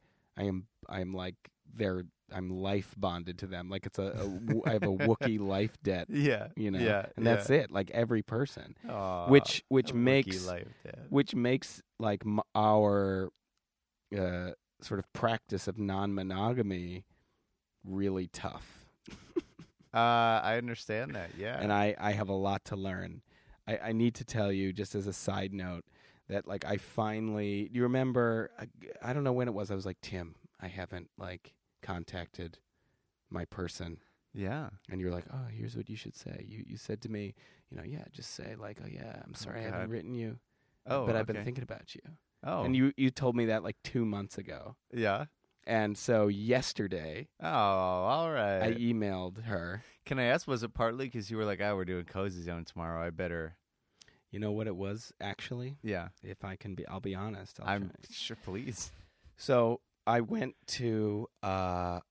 I'm life bonded to them. Like it's I have a Wookiee life debt, Yeah. Yeah. and that's it. Like every person, Aw, which a Wookiee makes life, Dad. which makes like our sort of practice of non-monogamy really tough. I understand that. Yeah. And I have a lot to learn. I need to tell you, just as a side note, that like I finally, you remember, I don't know when it was, I was like, Tim, I haven't like contacted my person. Yeah. And you're like, oh, here's what you should say. You said to me, yeah, just say like, oh yeah, I'm sorry I haven't God. written you, Oh, but I've been okay. thinking about you. Oh. And you told me that like 2 months ago. Yeah. And so yesterday, Oh, all I right. emailed her. Can I ask, was it partly because you were like, we're doing Cozy Zone tomorrow. I better. You know what it was, actually? Yeah. If I can be, I'll be honest. I'm try. sure, please. So I went to, I've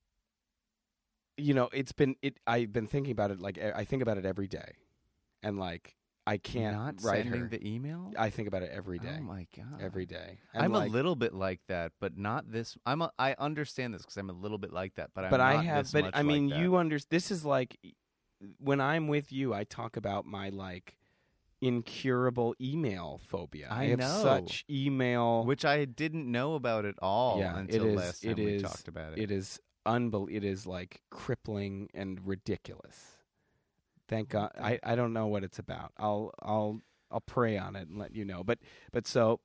been thinking about it. Like I think about it every day, and like I can't Not write sending her. the email? I think about it every day. Oh, my God. Every day. And I'm like, a little bit like that, but not this. I understand this because I'm a little bit like that, but I'm but not I have. this But much I mean, like that. you understand. This is like when I'm with you, I talk about my like incurable email phobia. I have know. such email. Which I didn't know about at all Yeah, until it is- last time it we is- talked about it. It is It is like crippling and ridiculous. Thank God. I don't know what it's about. I'll pray on it and let you know. But so,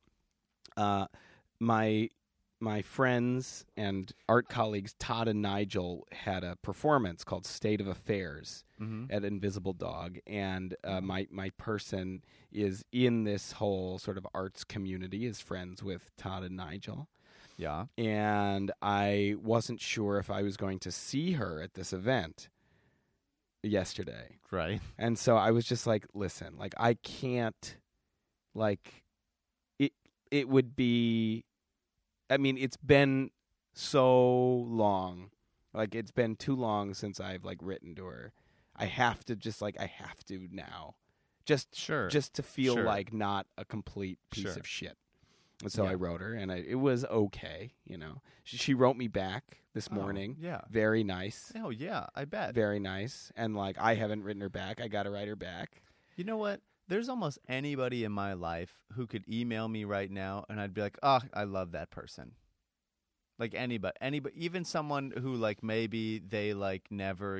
my friends and art colleagues Todd and Nigel had a performance called State of Affairs at Invisible Dog, and my person is in this whole sort of arts community, is friends with Todd and Nigel. Yeah. And I wasn't sure if I was going to see her at this event yesterday. Right. And so I was just like, listen, like I can't, like it would be, I mean, it's been so long. Like it's been too long since I've like written to her. I have to now. Just Sure. just to feel Sure. like not a complete piece Sure. of shit. And so Yeah. I wrote her, and it was okay. You know, she wrote me back this morning. Yeah. Very nice, Oh, yeah, I bet. very nice. And like, I haven't written her back. I got to write her back. You know what? There's almost anybody in my life who could email me right now, and I'd be like, oh, I love that person. Like anybody, even someone who like maybe they like never,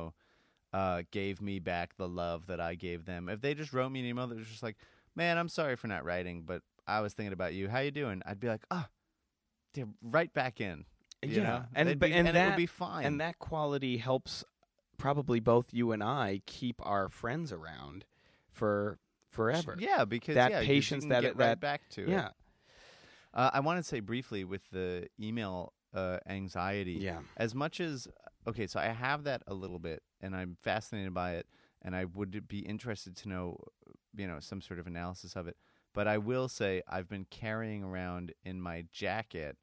gave me back the love that I gave them. If they just wrote me an email that was just like, man, I'm sorry for not writing, but I was thinking about you. How you doing? I'd be like, right back in. You know? and They'd but be- and and that it would be fine. and that quality helps probably both you and I keep our friends around for forever. Yeah, because That 'cause you patience, can that- get that- right back to it. Yeah, I want to say briefly with the email anxiety. yeah. As much as so I have that a little bit, and I'm fascinated by it, and I would be interested to know, some sort of analysis of it. But I will say I've been carrying around in my jacket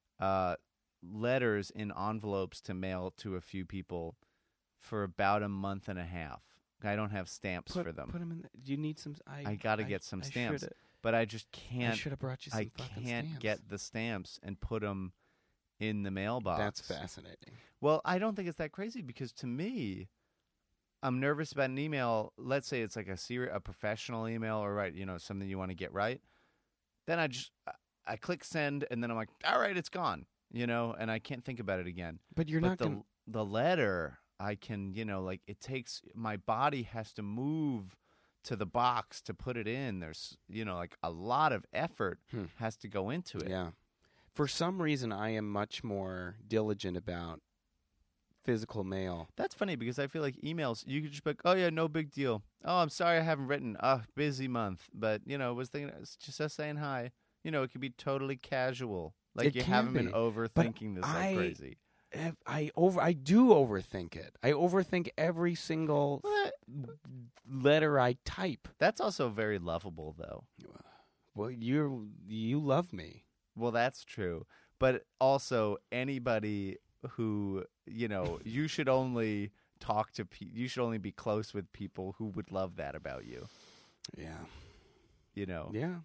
letters in envelopes to mail to a few people for about a month and a half. I don't have stamps for them. Put them in. Do you need some? I got to get some stamps, shoulda- but I just I can't. should have brought you some I fucking can't stamps. get the stamps and put them in the mailbox. That's fascinating. Well, I don't think it's that crazy because to me, I'm nervous about an email. Let's say it's like a professional email or something you want to get right. Then I click send and then I'm like, all right, it's gone, and I can't think about it again. But you're But not going. the letter, I can, it takes my body has to move to the box to put it in. There's, like a lot of effort has to go into it. Yeah. For some reason, I am much more diligent about physical mail. That's funny because I feel like emails, you could just be like, oh, yeah, no big deal. Oh, I'm sorry I haven't written. Busy month. But, was thinking, it's just us saying hi. It could be totally casual. Like It you can haven't been be. overthinking this like I- crazy. I do overthink it. I overthink every single letter I type. That's also very lovable, though. Well, you love me. Well, that's true. But also, anybody who, you should only talk to you should only be close with people who would love that about you. Yeah. Yeah.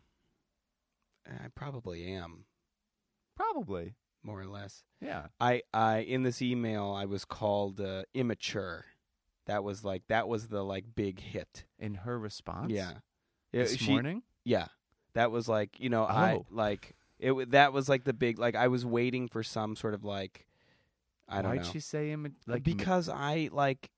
I probably am, Probably. more or less. Yeah. I in this email I was called immature. That was the big hit. In her response? Yeah. This morning? Yeah. That was like, I Oh. like it. That was like the big I was waiting for some sort of I don't Why'd know. she say him? Because I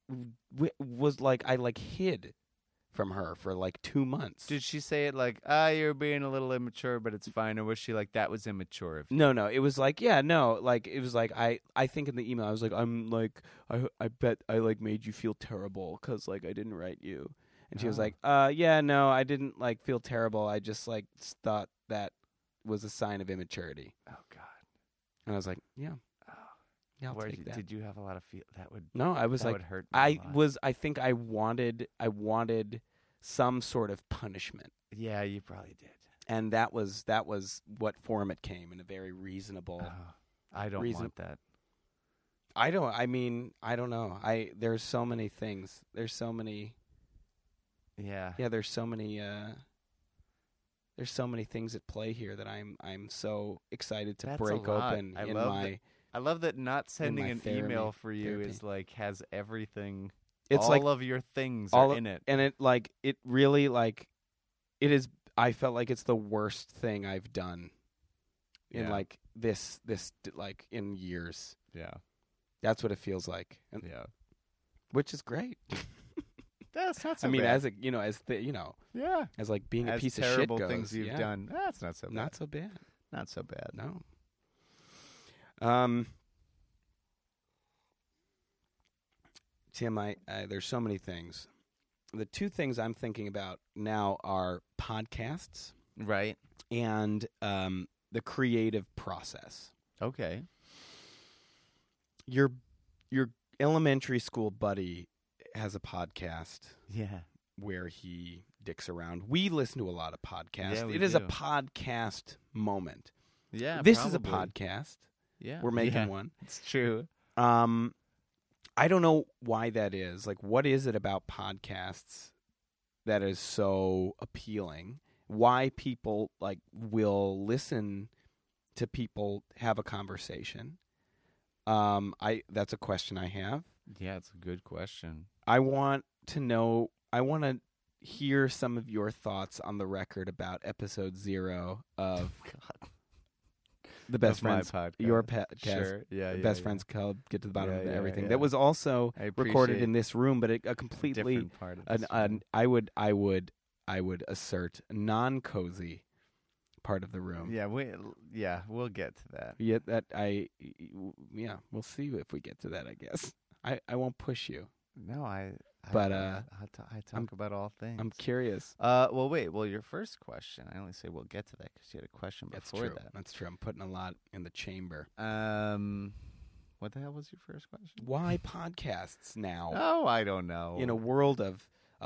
I hid from her for 2 months. Did she say it like, you're being a little immature, but it's fine? Or was she like, that was immature of you? No, it was it was I think in the email I was like, I'm like, I bet I made you feel terrible because I didn't write you. And she was Oh. like, yeah, no, I didn't feel terrible. I just thought that was a sign of immaturity. Oh, God. And I was like, yeah. Oh. Yeah, I'll Where take that. did you have a lot of feel? That would No, I was that like, would hurt me a lot. I think I wanted some sort of punishment. Yeah, you probably did. And that was what form it came, in a very reasonable. Oh, I don't want that. I don't know. There's so many things. There's so many. Yeah. Yeah, there's so many. There's so many things at play here that I'm so excited to That's a break lot. open I in love my. I love that not sending my an email for you therapy. is has everything. It's all of your things all are in it. and it it really it is. I felt like it's the worst thing I've done in Yeah. this in years. Yeah. That's what it feels like, and, Yeah. which is great. That's not so I mean, bad. as a yeah. as being a As piece of terrible shit goes, things you've yeah, done. That's not so bad. not so bad. Not so bad. No. Tim, there's so many things. The two things I'm thinking about now are podcasts Right. and the creative process. Okay. Your elementary school buddy has a podcast Yeah. where he dicks around. We listen to a lot of podcasts. Yeah, we It is a do. podcast moment. Yeah. This is a probably. podcast. Yeah. We're making Yeah. one. It's true. I don't know why that is. What is it about podcasts that is so appealing? why people like will listen to people have a conversation. That's a question I have. Yeah, it's a good question. I want to hear some of your thoughts on the record about episode 0 of the Best Of my Friends, podcast. your podcast, Sure. Yeah, the yeah, Best yeah. Friends Club, Get to the Bottom Yeah, of yeah, Everything. yeah. That was also I recorded appreciate in this room, but a completely, different part of this. I would assert non-cozy part of the room. Yeah, we'll get to that. We'll see if we get to that. I guess I won't push you. No, I talk about all things. I'm curious. Well, wait. Well, your first question, I only say we'll get to that because you had a question That's before true. that. That's true. I'm putting a lot in the chamber. What the hell was your first question? Why podcasts now? Oh, I don't know. In a world of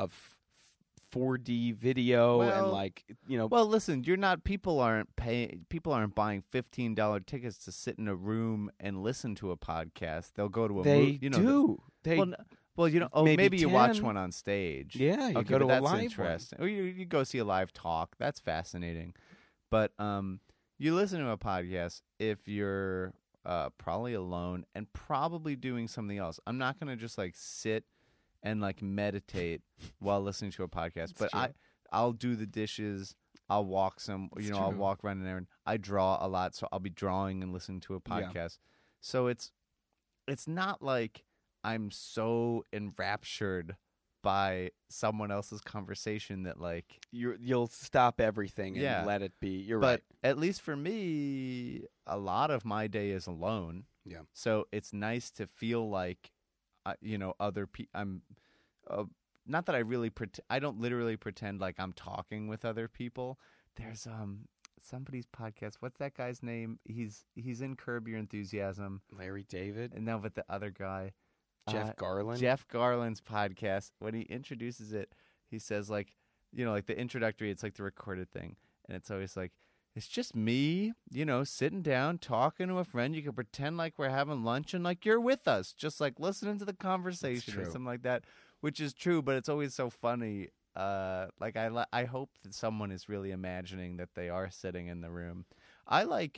4D video and Well- like Well, listen, people aren't buying $15 tickets to sit in a room and listen to a podcast. They'll go to a they movie. do. They Well, maybe maybe you watch 10. one on stage. Yeah, you Okay, go to but a that's live interesting. Or you go see a live talk. That's fascinating. But you listen to a podcast if you're probably alone and probably doing something else. I'm not going to just like sit and like meditate while listening to a podcast. But true. I'll do the dishes. I'll walk I'll true. walk around an errand. I draw a lot, so I'll be drawing and listening to a podcast. So it's not like I'm so enraptured by someone else's conversation that like you'll stop everything and Yeah. let it be. You're but right. at least for me, a lot of my day is alone. Yeah. So it's nice to feel like, other people. I'm not that I really I don't literally pretend like I'm talking with other people. There's somebody's podcast. What's that guy's name? He's in Curb Your Enthusiasm. Larry David, And now with the other guy, Jeff Garland. Jeff Garland's podcast, when he introduces it, he says like the introductory, it's like the recorded thing. And it's always like, it's just me, sitting down, talking to a friend. You can pretend like we're having lunch and like you're with us, just like listening to the conversation or true. something like that, which is true, but it's always so funny. I hope that someone is really imagining that they are sitting in the room. I like,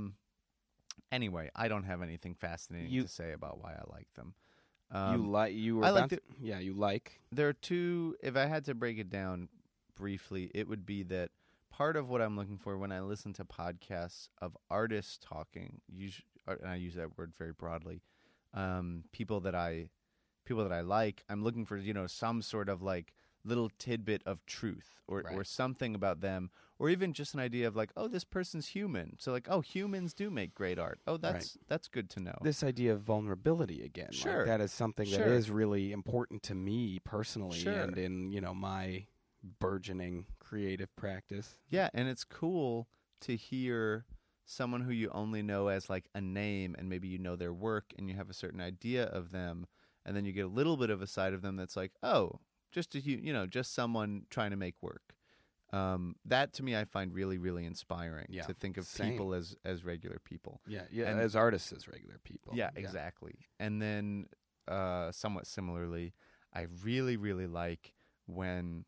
anyway, I don't have anything fascinating to say about why I like them. You were I about like to, yeah, you like. There are two. If I had to break it down briefly, it would be that part of what I'm looking for when I listen to podcasts of artists talking, and I use that word very broadly, people that I like, I'm looking for some sort of like little tidbit of truth or something about them, or even just an idea of like, oh, this person's human. So like, oh, humans do make great art. Oh, that's good to know. This idea of vulnerability again. Sure. Like, that is something that Sure. is really important to me personally Sure. and in, my burgeoning creative practice. Yeah, and it's cool to hear someone who you only know as like a name, and maybe you know their work and you have a certain idea of them, and then you get a little bit of a side of them that's like, oh, just just someone trying to make work. That to me I find really, really inspiring. Yeah, to think of same. people as regular people. Yeah, And- as artists, as regular people. Yeah, exactly. And then somewhat similarly, I really, really like when,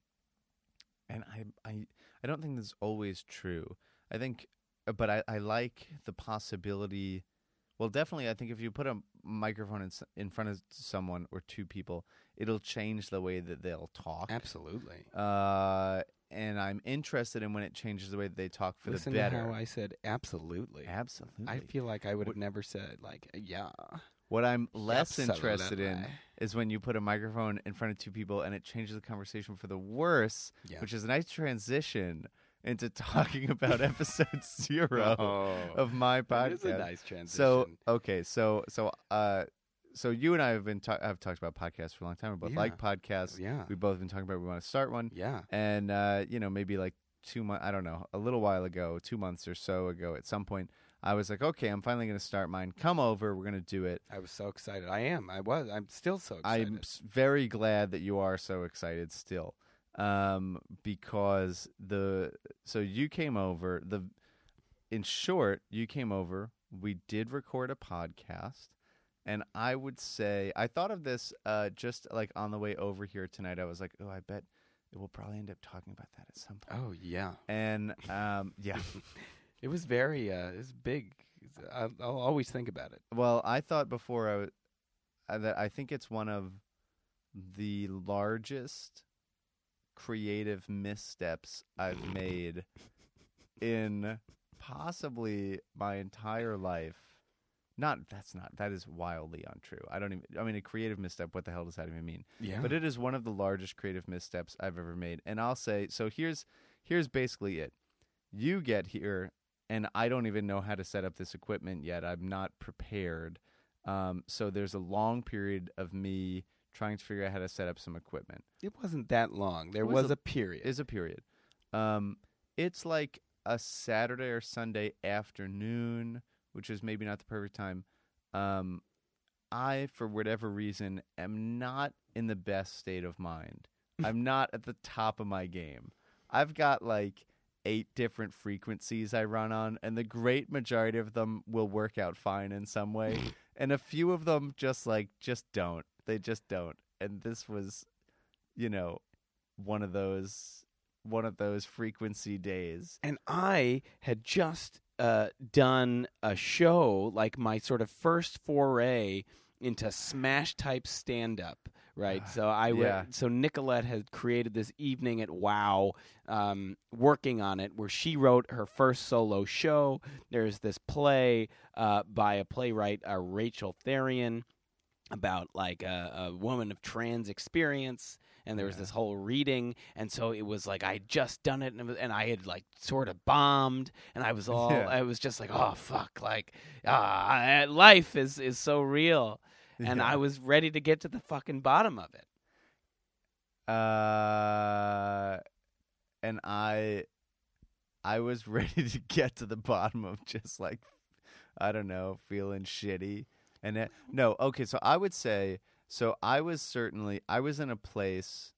and I don't think this is always true. I think, but I like the possibility. Well, definitely, I think if you put a microphone in front of someone or two people, it'll change the way that they'll talk. Absolutely. And I'm interested in when it changes the way that they talk for Listen the better. to how I said absolutely. Absolutely. I feel like I would have never said like, yeah. What I'm less interested in Absolutely. is when you put a microphone in front of two people and it changes the conversation for the worse, Yeah. which is a nice transition into talking about episode 0 of my podcast. That is a nice transition. So okay, so you and I have talked about podcasts for a long time. We both Yeah. like podcasts. Yeah. We've both been talking about we want to start one. Yeah. And maybe like 2 months, I don't know, a little while ago, 2 months or so ago, at some point, I was like, okay, I'm finally going to start mine. Come over, we're going to do it. I was so excited. I'm still so excited. I'm very glad that you are so excited still, because you came over. In short, you came over. We did record a podcast, and I would say I thought of this just like on the way over here tonight. I was like, oh, I bet We'll probably end up talking about that at some point. Oh yeah, And yeah. it was very it was big. I'll always think about it. Well, I thought before that I think it's one of the largest creative missteps I've made in possibly my entire life. That is wildly untrue. A creative misstep, what the hell does that even mean? Yeah, But it is one of the largest creative missteps I've ever made. And I'll say, so here's basically it. You get here, and I don't even know how to set up this equipment yet. I'm not prepared. So there's a long period of me trying to figure out how to set up some equipment. it wasn't that long. There It was was a period. Is a period. It's like a Saturday or Sunday afternoon, which is maybe not the perfect time. I, for whatever reason, am not in the best state of mind. I'm not at the top of my game. I've got like 8 different frequencies I run on, and the great majority of them will work out fine in some way. And a few of them just don't. They just don't. And this was, one of those frequency days. And I had just done a show, like my sort of first foray into smash type stand up, right? So so Nicolette had created this evening at WOW, working on it, where she wrote her first solo show. There's this play by a playwright, Rachel Therian, about like a woman of trans experience. And there was this whole reading, and so it was like I had just done it, and I had like sort of bombed, and I was I was just like, oh fuck, like life is so real, and I was ready to get to the fucking bottom of it. And I was ready to get to the bottom of just like, I don't know, feeling shitty, and so I would say. So I was in a place,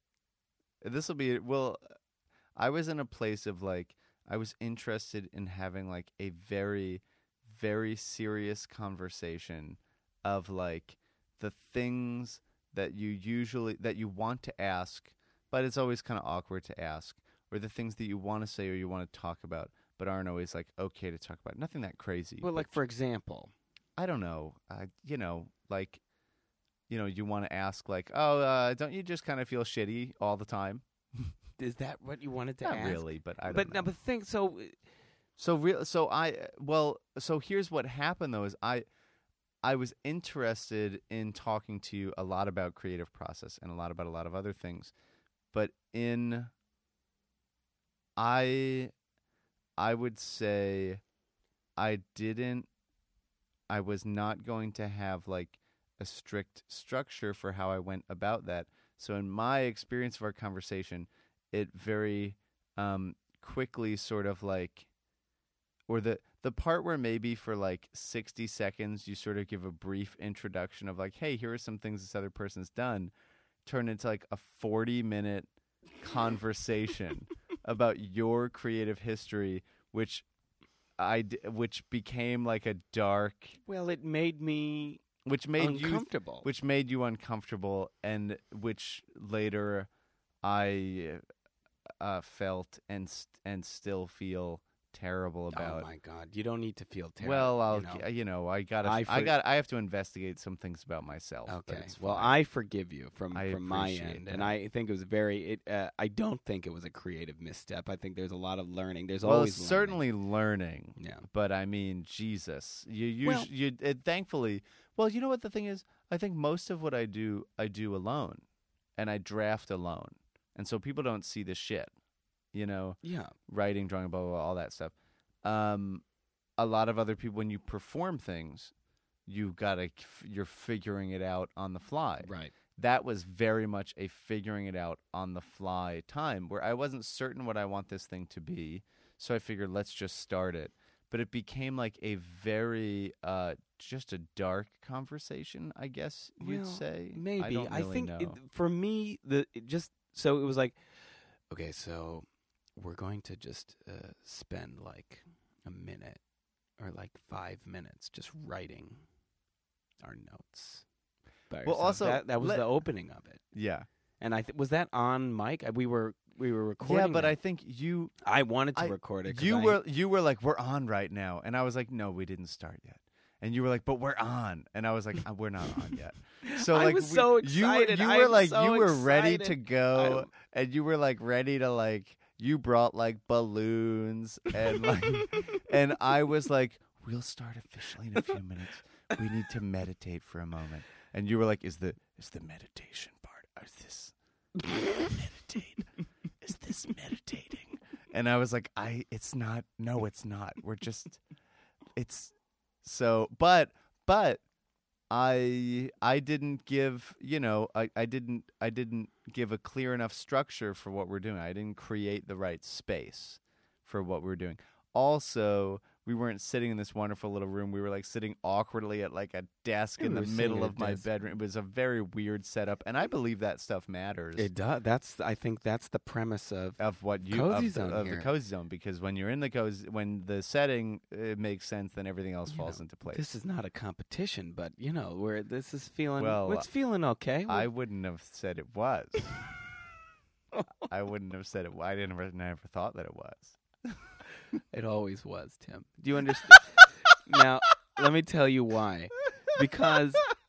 I was in a place of like, I was interested in having like a very, very serious conversation of like the things that you want to ask, but it's always kind of awkward to ask, or the things that you want to say or you want to talk about, but aren't always like okay to talk about. Nothing that crazy. Well, like for example, I don't know, like. You want to ask like, don't you just kind of feel shitty all the time? Is that what you wanted to Not ask? really, but I don't know. But think so. So here's what happened though is I was interested in talking to you a lot about creative process and a lot about a lot of other things, but I would say I was not going to have like a strict structure for how I went about that. So in my experience of our conversation, it very quickly sort of like, or the part where maybe for like 60 seconds you sort of give a brief introduction of like, hey, here are some things this other person's done, turned into like a 40-minute conversation about your creative history, which became like a dark. Well, it made me uncomfortable. Which made you uncomfortable, and which later I felt and still feel terrible about. Oh my God, you don't need to feel terrible. Well, I have to investigate some things about myself. but Okay. it's Well, fine. I forgive you from my appreciate end, that. and I think it was I don't think it was a creative misstep. I think there's a lot of learning. There's Well, always it's certainly learning. Yeah. But I mean, Jesus, Well- thankfully. Well, you know what the thing is? I think most of what I do alone, and I draft alone, and so people don't see the shit. Yeah. Writing, drawing, blah, blah, blah, all that stuff. A lot of other people, when you perform things, you're figuring it out on the fly. Right. That was very much a figuring it out on the fly time, where I wasn't certain what I want this thing to be, so I figured let's just start it. But it became like a very just a dark conversation, I guess you'd say. Maybe. I don't really think know. for me, so it was like, okay, so we're going to just spend like a minute or like 5 minutes just writing our notes. Well, also, that was the opening of it. Yeah. And was that on mic? We were recording. Yeah, but that. I think you I wanted to record it. 'cause you were like, we're on right now, and I was like, no, we didn't start yet. And you were like, but we're on, and I was like, we're not on yet. So I like, was so excited. You I were am like, so you were ready to excited. go, and you were like ready to like. You brought like balloons and like, and I was like, we'll start officially in a few minutes. We need to meditate for a moment. And you were like, is the meditation part? Is this meditate? Is this meditating? And I was like, it's not. No, it's not. We're just. It's so, but I didn't give, I didn't give a clear enough structure for what we're doing. I didn't create the right space for what we're doing. Also, we weren't sitting in this wonderful little room. We were like sitting awkwardly at like a desk in the middle of my bedroom. It was a very weird setup, and I believe that stuff matters. It does. I think that's the premise of what you Cozy of Zone the here. cozy zone, because when you're in the cozy, when the setting makes sense, then everything else falls into place. This is not a competition, but where this is feeling. Well, it's feeling okay. I wouldn't have said it was. I wouldn't have said it. I never thought that it was. It always was, Tim. Do you understand? Now, let me tell you why. Because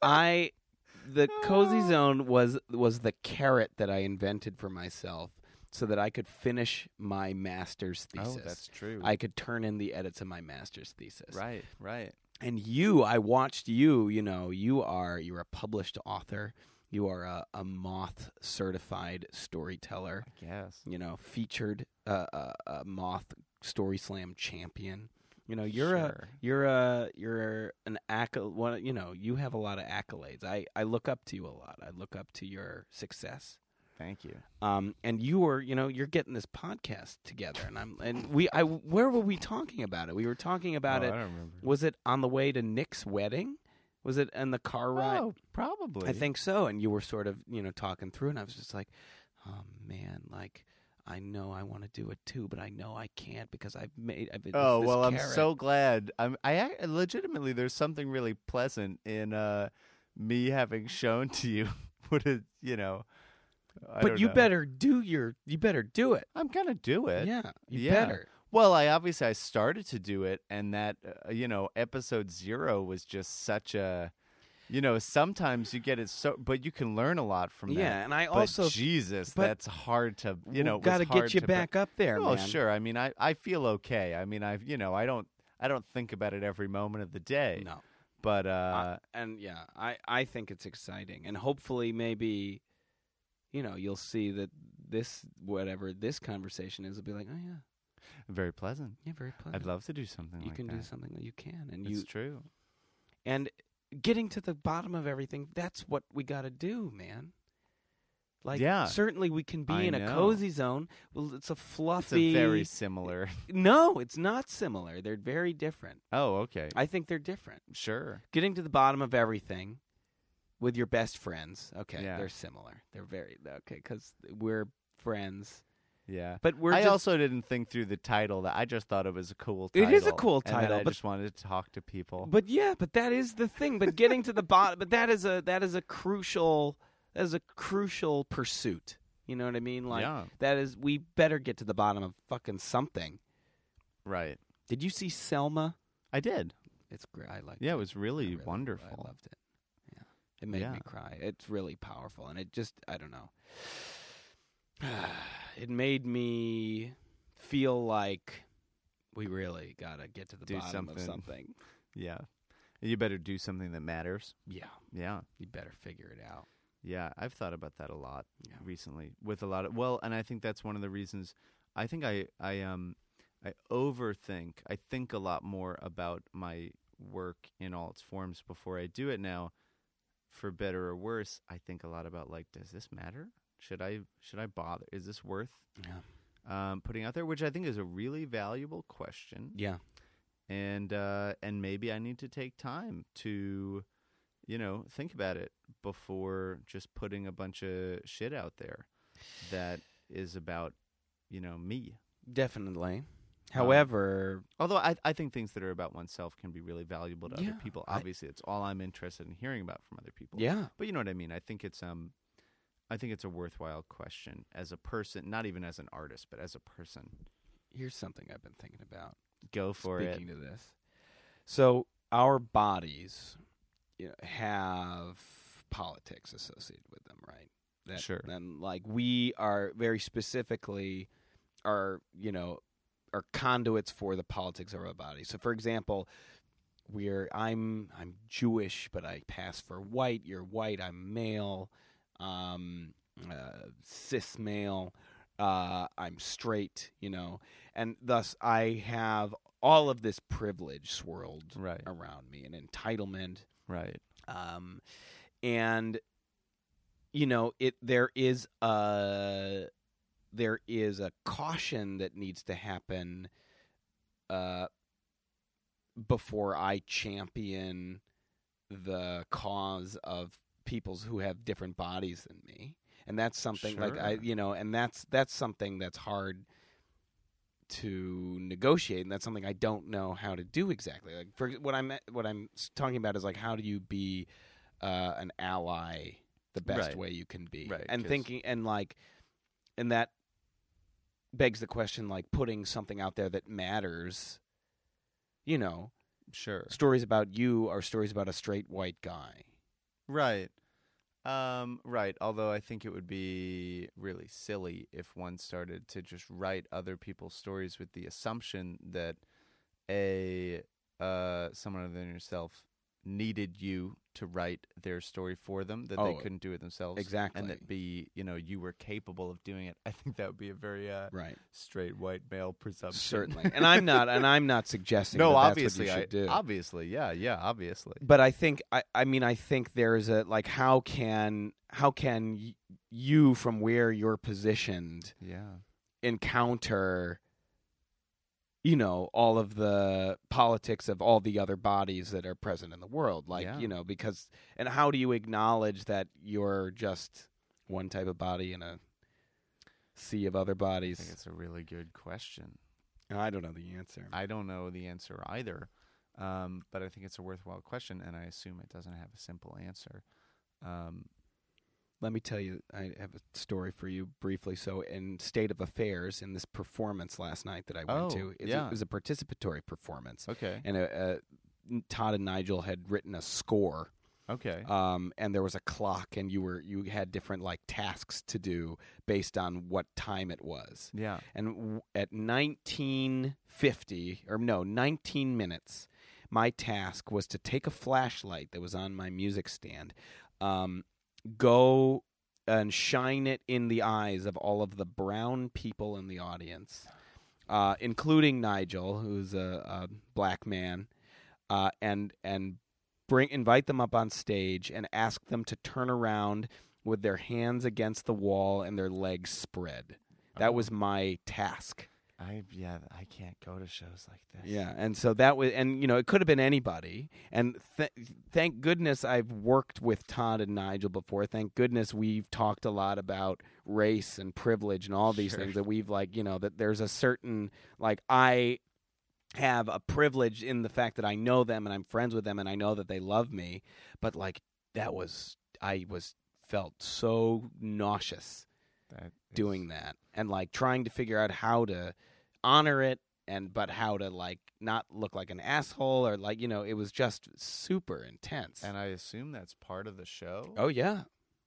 the Cozy Zone was the carrot that I invented for myself so that I could finish my master's thesis. Oh, that's true. I could turn in the edits of my master's thesis. Right. And I watched you, you're a published author. You are a Moth certified storyteller. I guess. Featured a Moth Story Slam champion. You're an accolade. You have a lot of accolades. I look up to you a lot. I look up to your success. Thank you. And you're getting this podcast together, where were we talking about it? We were talking about it. I don't remember. Was it on the way to Nick's wedding? Was it in the car ride? Oh, probably. I think so. And you were sort of, talking through, and I was just like, oh man, like I know I want to do it too, but I know I can't because I've been Oh this well, carrot. I'm so glad. I legitimately, there's something really pleasant in me having shown to you what it, I But don't you know. better do it. I'm gonna do it. Yeah, you Yeah. better. Well, I started to do it, and that episode 0 was just such a, sometimes you get it but you can learn a lot from that. Yeah, and I But also Jesus, but that's hard to got to get you back up there, Oh, man. sure. I mean, I feel okay. I mean, I don't think about it every moment of the day. No, But I think it's exciting, and hopefully, maybe, you'll see that whatever this conversation is, will be like, oh yeah, very pleasant. yeah, very pleasant. I'd love to do something You like can that. do something that you can, and It's true. and getting to the bottom of everything. That's what we got to do, man. Like, Yeah. certainly we can be I in a know. cozy zone. Well, it's a It's fluffy. a very similar. No, it's not similar. They're very different. Oh, okay. I think they're different. Sure. Getting to the bottom of everything with your best friends. Okay, Yeah. they're similar. They're very okay because we're friends. Yeah. But we're I just, also didn't think through the title. I just thought it was a cool It title. is a cool and then title, I but- just wanted to talk to people. But yeah, but that is the thing. But getting to the bottom. But that is a crucial pursuit. You know what I mean? Like Yeah. that is. We better get to the bottom of fucking something. Right. Did you see Selma? I did. It's great. I liked Yeah, it. it was really, I wonderful. I loved it. Yeah, it made Yeah. me cry. It's really powerful, and it just I don't know. It made me feel like we really gotta get to the Do bottom of something. something. Yeah. You better do something that matters. Yeah, Yeah. you better figure it out. Yeah, I've thought about that a lot Yeah. recently with a lot of and I think that's one of the reasons I think I overthink. I think a lot more about my work in all its forms before I do it now. For better or worse, I think a lot about like, does this matter? Should I bother? Is this worth Yeah, putting out there? Which I think is a really valuable question. yeah, And maybe I need to take time to, think about it before just putting a bunch of shit out there that is about, me. definitely. However, Although I think things that are about oneself can be really valuable to Yeah, other people. Obviously, it's all I'm interested in hearing about from other people. yeah, But you know what I mean? I think it's I think it's a worthwhile question as a person, not even as an artist, but as a person. Here's something I've been thinking about. Go for Speaking to this, so our bodies have politics associated with them, right? Sure. And like we are very specifically are conduits for the politics of our bodies. So, for example, I'm Jewish, but I pass for white. You're white. I'm male. Cis male. I'm straight. And thus I have all of this privilege swirled Right. around me, and entitlement. Right. And there is a caution that needs to happen before I champion the cause of peoples who have different bodies than me. And that's something like and that's something that's hard to negotiate, and that's something I don't know how to do exactly. Like for what I'm talking about is like, how do you be an ally the best Right. way you can be? Right, And 'cause- thinking and that begs the question, like putting something out there that matters. Sure. Stories about you are stories about a straight white guy. Right. Right. Although I think it would be really silly if one started to just write other people's stories with the assumption that someone other than yourself needed you to write their story for them, that they Oh, couldn't do it themselves. exactly. And that you were capable of doing it. I think that would be a very Right. straight white male presumption. Certainly. And I'm not suggesting No, that obviously, that's what you should do. obviously, yeah, obviously. But I think I think there's a like how can you from where you're positioned Yeah. encounter all of the politics of all the other bodies that are present in the world, like Yeah. because and how do you acknowledge that you're just one type of body in a sea of other I think bodies? it's a really good question. I don't know the answer. I don't know the answer either, but I think it's a worthwhile question, and I assume it doesn't have a simple answer. Let me tell you, I have a story for you briefly. So, in State of Affairs, in this performance last night that I went to, it was a participatory performance. Okay. And Todd and Nigel had written a score, Okay. and there was a clock, and you had different like tasks to do based on what time it was. Yeah. And at 19 minutes, my task was to take a flashlight that was on my music stand, go and shine it in the eyes of all of the brown people in the audience, including Nigel, who's a black man, and invite them up on stage and ask them to turn around with their hands against the wall and their legs spread. That was my task. I can't go to shows like this. Yeah, and so that was, and it could have been anybody. And thank goodness I've worked with Todd and Nigel before. Thank goodness we've talked a lot about race and privilege and all these Sure. things that we've that there's a certain I have a privilege in the fact that I know them and I'm friends with them and I know that they love me. But I felt so nauseous That doing that and trying to figure out how to honor it but how to not look like an asshole or it was just super intense. And I assume that's part of the show. Oh yeah.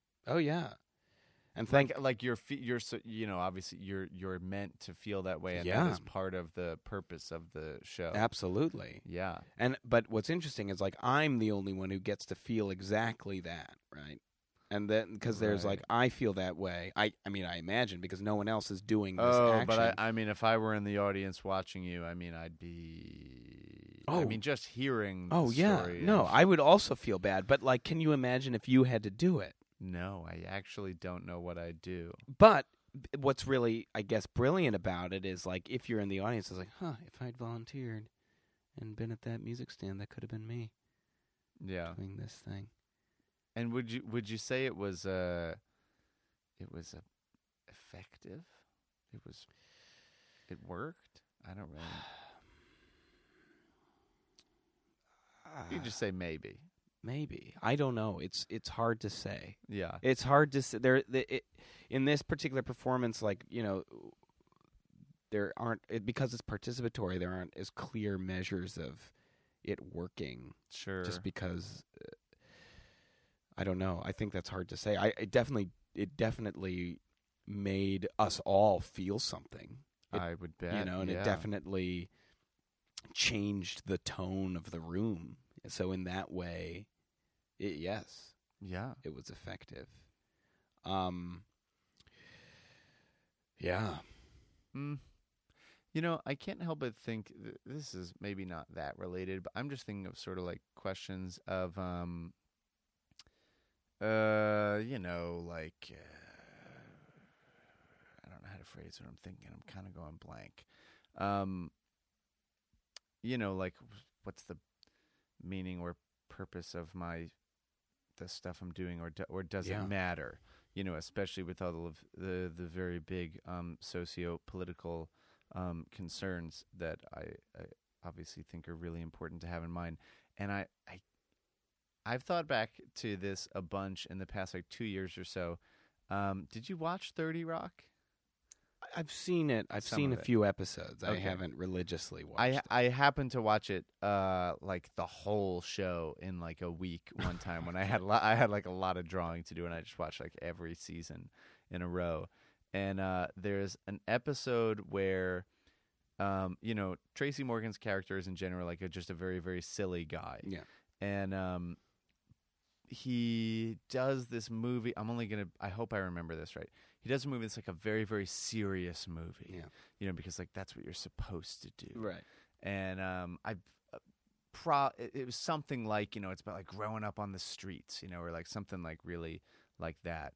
And obviously you're meant to feel that way, and Yeah. that is part of the purpose of the show. absolutely. Yeah. But what's interesting is I'm the only one who gets to feel exactly that, right? And then because there's Right. I feel that way. I imagine because no one else is doing this Oh, action. but I mean, if I were in the audience watching you, I'd be. Oh. I mean, just hearing. Oh the yeah. story No, is- I would also feel bad. But can you imagine if you had to do it? No, I actually don't know what I'd do. But what's really, I guess, brilliant about it is if you're in the audience, it's if I'd volunteered and been at that music stand, that could have been me Yeah. doing this thing. And would you say it was effective? It worked? I don't really. You just say maybe. Maybe. I don't know. It's hard to say. Yeah. It's hard to say. In this particular performance, like, you know, there aren't because it's participatory. There aren't as clear measures of it working. Sure. Just because I don't know. I think that's hard to say. It definitely made us all feel something. I would bet. You know, and yeah. it definitely changed the tone of the room. So in that way, yes, Yeah. it was effective. Yeah. You know, I can't help but think this is maybe not that related, but I'm just thinking of sort of like questions of, you know, like, I don't know how to phrase what I'm thinking. I'm kind of going blank. You know, like, what's the meaning or purpose of the stuff I'm doing, or does Yeah. it matter? You know, especially with all of the very big socio-political concerns that I obviously think are really important to have in mind. And I've thought back to this a bunch in the past like 2 years or so. Did you watch 30 Rock? I've seen it. I've Some seen a of it. few episodes. I Okay. haven't religiously watched it. I happened to watch it like the whole show in like a week one time when I had like a lot of drawing to do, and I just watched like every season in a row. And there's an episode where you know, Tracy Morgan's character is in general like just a very, very silly guy. Yeah. And he does this movie. I hope I remember this right. He does a movie that's like a very, very serious movie. Yeah. You know, because like that's what you're supposed to do. Right. And it was something like, you know, it's about like growing up on the streets, you know, or like something like really like that.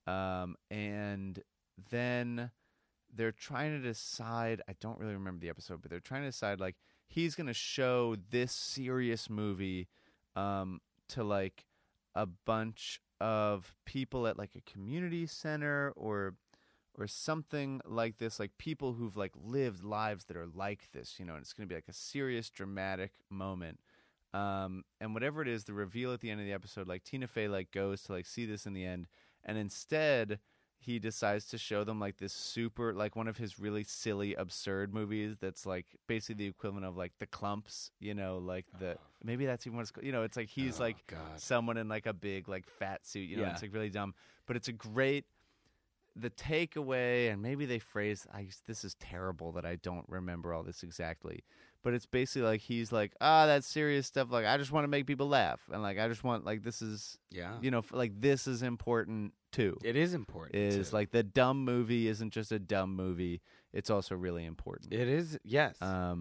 And then they're trying to decide, I don't really remember the episode, but they're trying to decide like he's going to show this serious movie to like a bunch of people at like a community center or something like this, like people who've like lived lives that are like this, you know, and it's going to be like a serious dramatic moment. And whatever it is, the reveal at the end of the episode, like Tina Fey like goes to like see this in the end, and instead he decides to show them like this super, like one of his really silly, absurd movies that's like basically the equivalent of like The Clumps, you know, like maybe that's even what it's called. You know, it's like he's like God. someone in like a big like fat suit, you know, Yeah. it's like really dumb, but it's a great, the takeaway, and maybe they phrase, this is terrible that I don't remember all this exactly, but it's basically like he's like, that serious stuff, like I just want to make people laugh, and like I just want, like, this is, Yeah. you know, like this is important too. It is important. Is too. like the dumb movie isn't just a dumb movie; it's also really important. It is. Yes.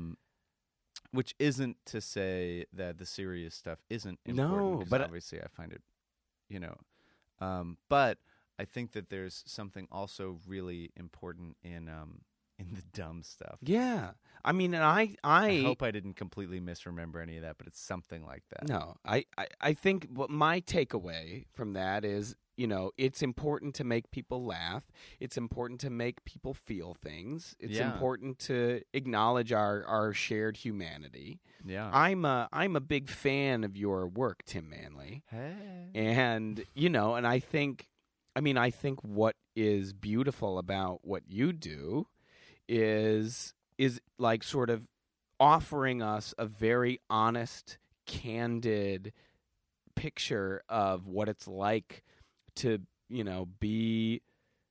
Which isn't to say that the serious stuff isn't No, important. 'cause but obviously I find it, you know, but I think that there's something also really important in the dumb stuff. yeah. I mean, and I hope I didn't completely misremember any of that, but it's something like that. No, I think what my takeaway from that is, you know, it's important to make people laugh. It's important to make people feel things. It's Yeah. important to acknowledge our shared humanity. Yeah. I'm a big fan of your work, Tim Manley. Hey. And, you know, and I think what is beautiful about what you do is like sort of offering us a very honest, candid picture of what it's like to, you know, be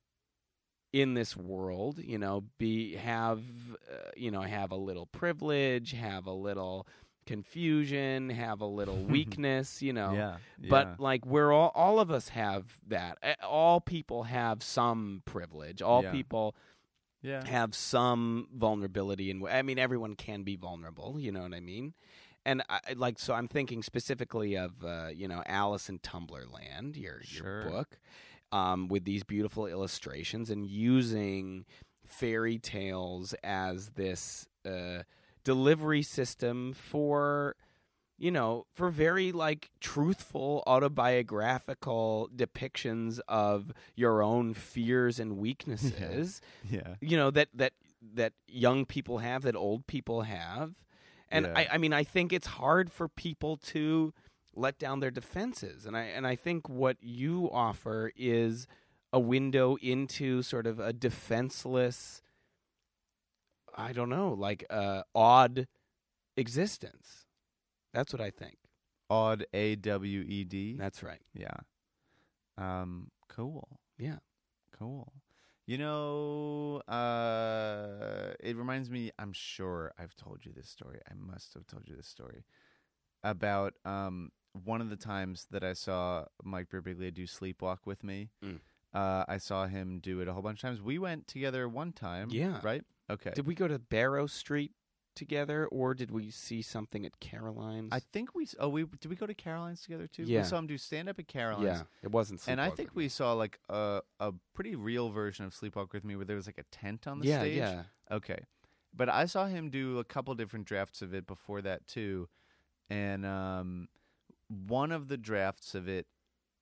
in this world, you know, have a little privilege, have a little confusion, have a little weakness, you know. Yeah. But like we're all of us have that. All people have some privilege. All Yeah. people yeah. have some vulnerability, and I mean everyone can be vulnerable. You know what I mean? And so I'm thinking specifically of you know, Alice in Tumblrland, your Sure. book, with these beautiful illustrations and using fairy tales as this delivery system for, you know, for very like truthful autobiographical depictions of your own fears and weaknesses. Yeah. You know, that young people have, that old people have. And Yeah. I mean, I think it's hard for people to let down their defenses. And I think what you offer is a window into sort of a defenseless, I don't know, like odd existence. That's what I think. Odd, AWED. That's right. Yeah. Cool. Yeah. Cool. You know, it reminds me, I'm sure I've told you this story. I must have told you this story about one of the times that I saw Mike Birbiglia do Sleepwalk with me. I saw him do it a whole bunch of times. We went together one time. Yeah. Right? Okay. Did we go to Barrow Street together, or did we see something at Caroline's? I think we did we go to Caroline's together too? Yeah. We saw him do stand up at Caroline's. Yeah, it wasn't Sleepwalk And I think with we Me. saw like a pretty real version of Sleepwalk with Me where there was like a tent on the Yeah, stage. yeah. Okay. But I saw him do a couple different drafts of it before that too. And one of the drafts of it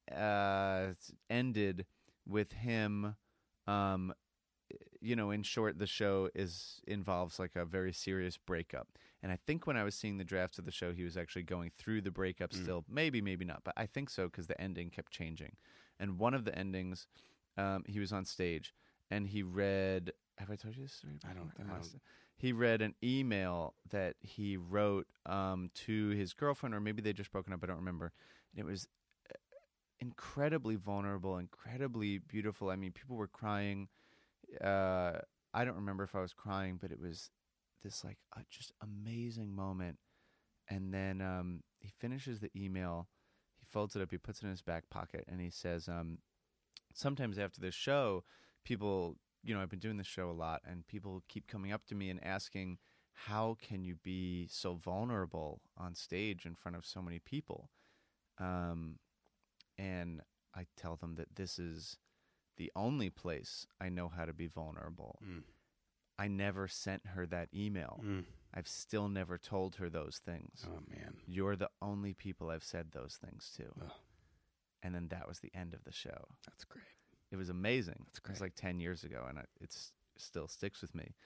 ended with him in short, the show involves like a very serious breakup. And I think when I was seeing the drafts of the show, he was actually going through the breakup still. Maybe not. But I think so because the ending kept changing. And one of the endings, he was on stage and he read... Have I told you this story? I don't. He read an email that he wrote to his girlfriend, or maybe they just broken up. I don't remember. And it was incredibly vulnerable, incredibly beautiful. I mean, people were crying. I don't remember if I was crying, but it was this like just amazing moment. And then he finishes the email, he folds it up, he puts it in his back pocket, and he says, sometimes after this show, people, I've been doing this show a lot, and people keep coming up to me and asking, how can you be so vulnerable on stage in front of so many people? And I tell them that this is the only place I know how to be vulnerable. I never sent her that email. I've still never told her those things. Oh, man. You're the only people I've said those things to. Ugh. And then that was the end of the show. That's great. It was amazing. That's It was great. like 10 years ago, and it still sticks with me.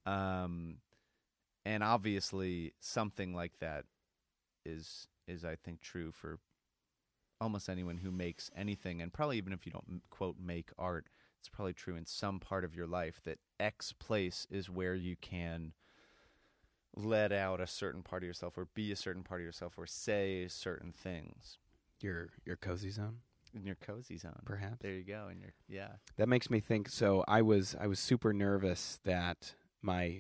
And obviously, something like that is I think, true for almost anyone who makes anything, and probably even if you don't, quote, make art, it's probably true in some part of your life that X place is where you can let out a certain part of yourself or be a certain part of yourself or say certain things. Your cozy zone, In your cozy zone. perhaps. There you go. Yeah. That makes me think. So I was super nervous that my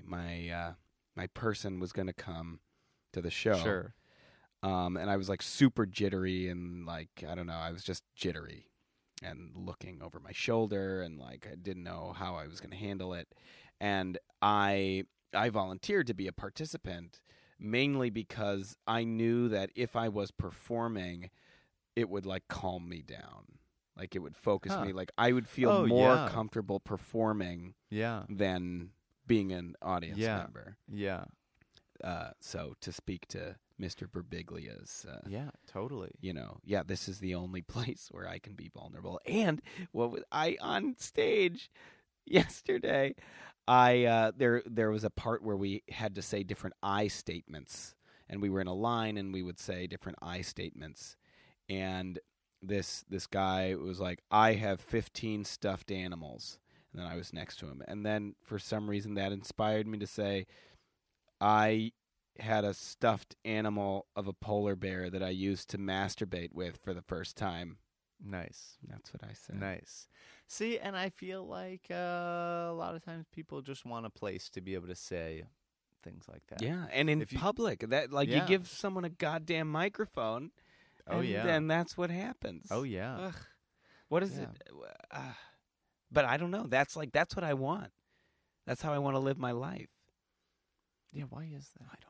person was going to come to the show. Sure. And I was like super jittery and like, I don't know, I was just jittery and looking over my shoulder and like I didn't know how I was going to handle it. And I volunteered to be a participant mainly because I knew that if I was performing, it would like calm me down. Like it would focus me. Like I would feel more comfortable performing than being an audience member. Yeah. So to speak to Mr. Birbiglia's, Yeah, totally. This is the only place where I can be vulnerable. And on stage yesterday, there was a part where we had to say different I statements, and we were in a line, and we would say different I statements, and this guy was like, I have 15 stuffed animals, and then I was next to him, and then for some reason that inspired me to say, I had a stuffed animal of a polar bear that I used to masturbate with for the first time. Nice. That's what I said. Nice. See, and I feel like a lot of times people just want a place to be able to say things like that. Yeah, and in public, that you give someone a goddamn microphone. And that's what happens. Oh yeah. Ugh. What is it? But I don't know. That's what I want. That's how I want to live my life. Yeah, why is that? I don't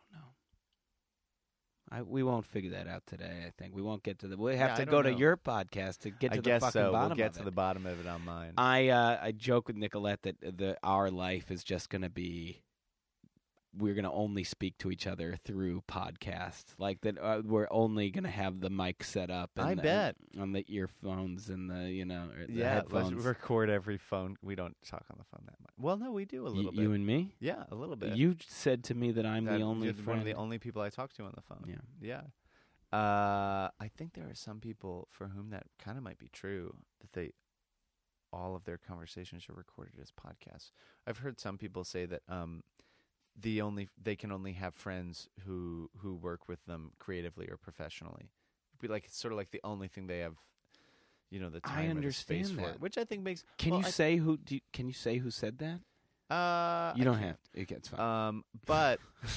know. We won't figure that out today, I think. We won't get to we'll have to I go don't to know. your podcast to get to the fucking bottom We'll get of to it. the bottom of it on mine. I joke with Nicolette that our life is just going to be, we're going to only speak to each other through podcasts. Like that, we're only going to have the mic set up. And, I bet. On the earphones and the the Yeah, let's headphones. record every phone. We don't talk on the phone that much. Well, no, we do a little bit. You and me? Yeah, a little bit. You said to me that I'm the only you're friend. one of the only people I talk to on the phone. Yeah. Yeah. I think there are some people for whom that kind of might be true, that all of their conversations are recorded as podcasts. I've heard some people say that they can only have friends who work with them creatively or professionally. It'd be like, it's sort of like the only thing they have, the I time or the space understand for, that. which I think makes. Can well, you say who? Can you say who said that? You I don't can't. have to. It gets fine. But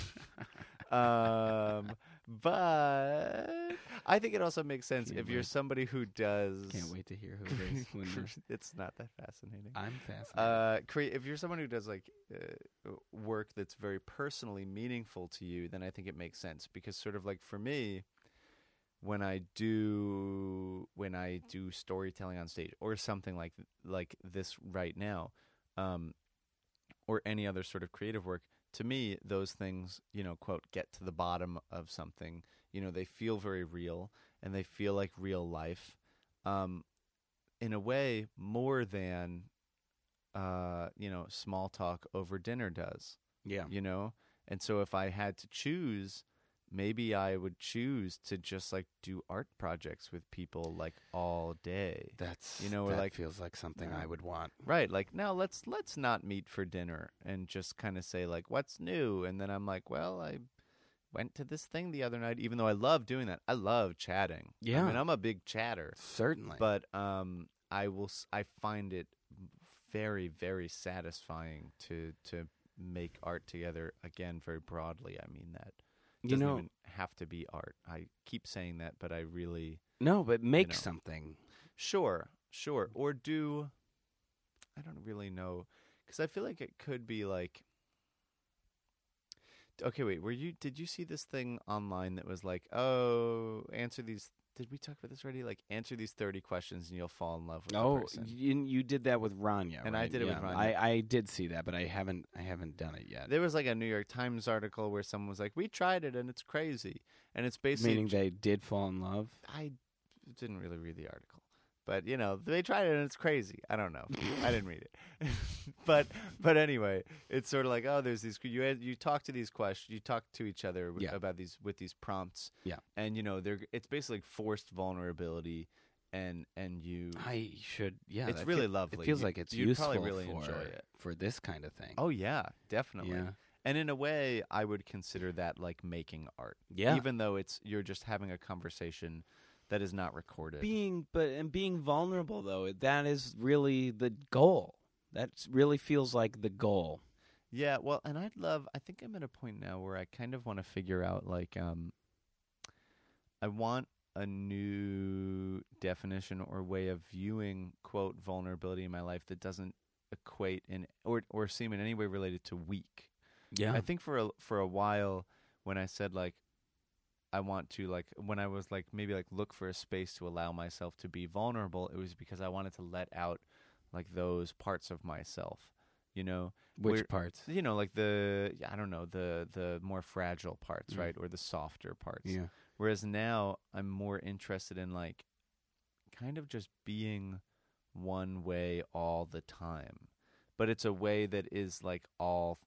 I think it also makes sense Can't if you're wait. somebody who does. Can't wait to hear who it is. When you're- It's not that fascinating. I'm fascinated. If you're someone who does work that's very personally meaningful to you, then I think it makes sense, because sort of like for me, when I do storytelling on stage or something like this right now, or any other sort of creative work, to me those things, quote, get to the bottom of something. They feel very real and they feel like real life, in a way more than small talk over dinner does. Yeah. And so if I had to choose, maybe I would choose to just do art projects with people all day. That's that feels like something I would want. Right, now let's not meet for dinner and just kind of say what's new, and then I'm well, I went to this thing the other night, even though I love doing that. I love chatting. Yeah. I mean, I'm a big chatter. Certainly. But I find it very, very satisfying to make art together. Again, very broadly, I mean that. It doesn't even have to be art. I keep saying that, but I really but make something. Sure. Or do, I don't really know, because I feel like it could be okay, wait, did you see this thing online that was answer these, did we talk about this already? Answer these 30 questions and you'll fall in love with the person. You did that with Rania, And right? I did it with Rania. I did see that, but I haven't done it yet. There was a New York Times article where someone was we tried it and it's crazy. And it's basically... Meaning they did fall in love? I didn't really read the article. But, they tried it and it's crazy. I don't know. I didn't read it. But anyway, it's sort of there's these... You talk to these questions. You talk to each other about with these prompts. Yeah. And, it's basically forced vulnerability. And you... I should... Yeah. It's really lovely. It feels like it's you'd useful probably really enjoy it. for this kind of thing. Oh, yeah. Definitely. Yeah. And in a way, I would consider that making art. Yeah. Even though you're just having a conversation that is not recorded. Being vulnerable, though, that is really the goal. That really feels like the goal. Yeah, well, and I think I'm at a point now where I kind of want to figure out, I want a new definition or way of viewing, quote, vulnerability in my life that doesn't equate or seem in any way related to weak. Yeah. I think for a while when I said I want to when I was maybe look for a space to allow myself to be vulnerable, it was because I wanted to let out those parts of myself, Which parts? The more fragile parts, right, or the softer parts. Yeah. Whereas now I'm more interested in kind of just being one way all the time, but it's a way that is all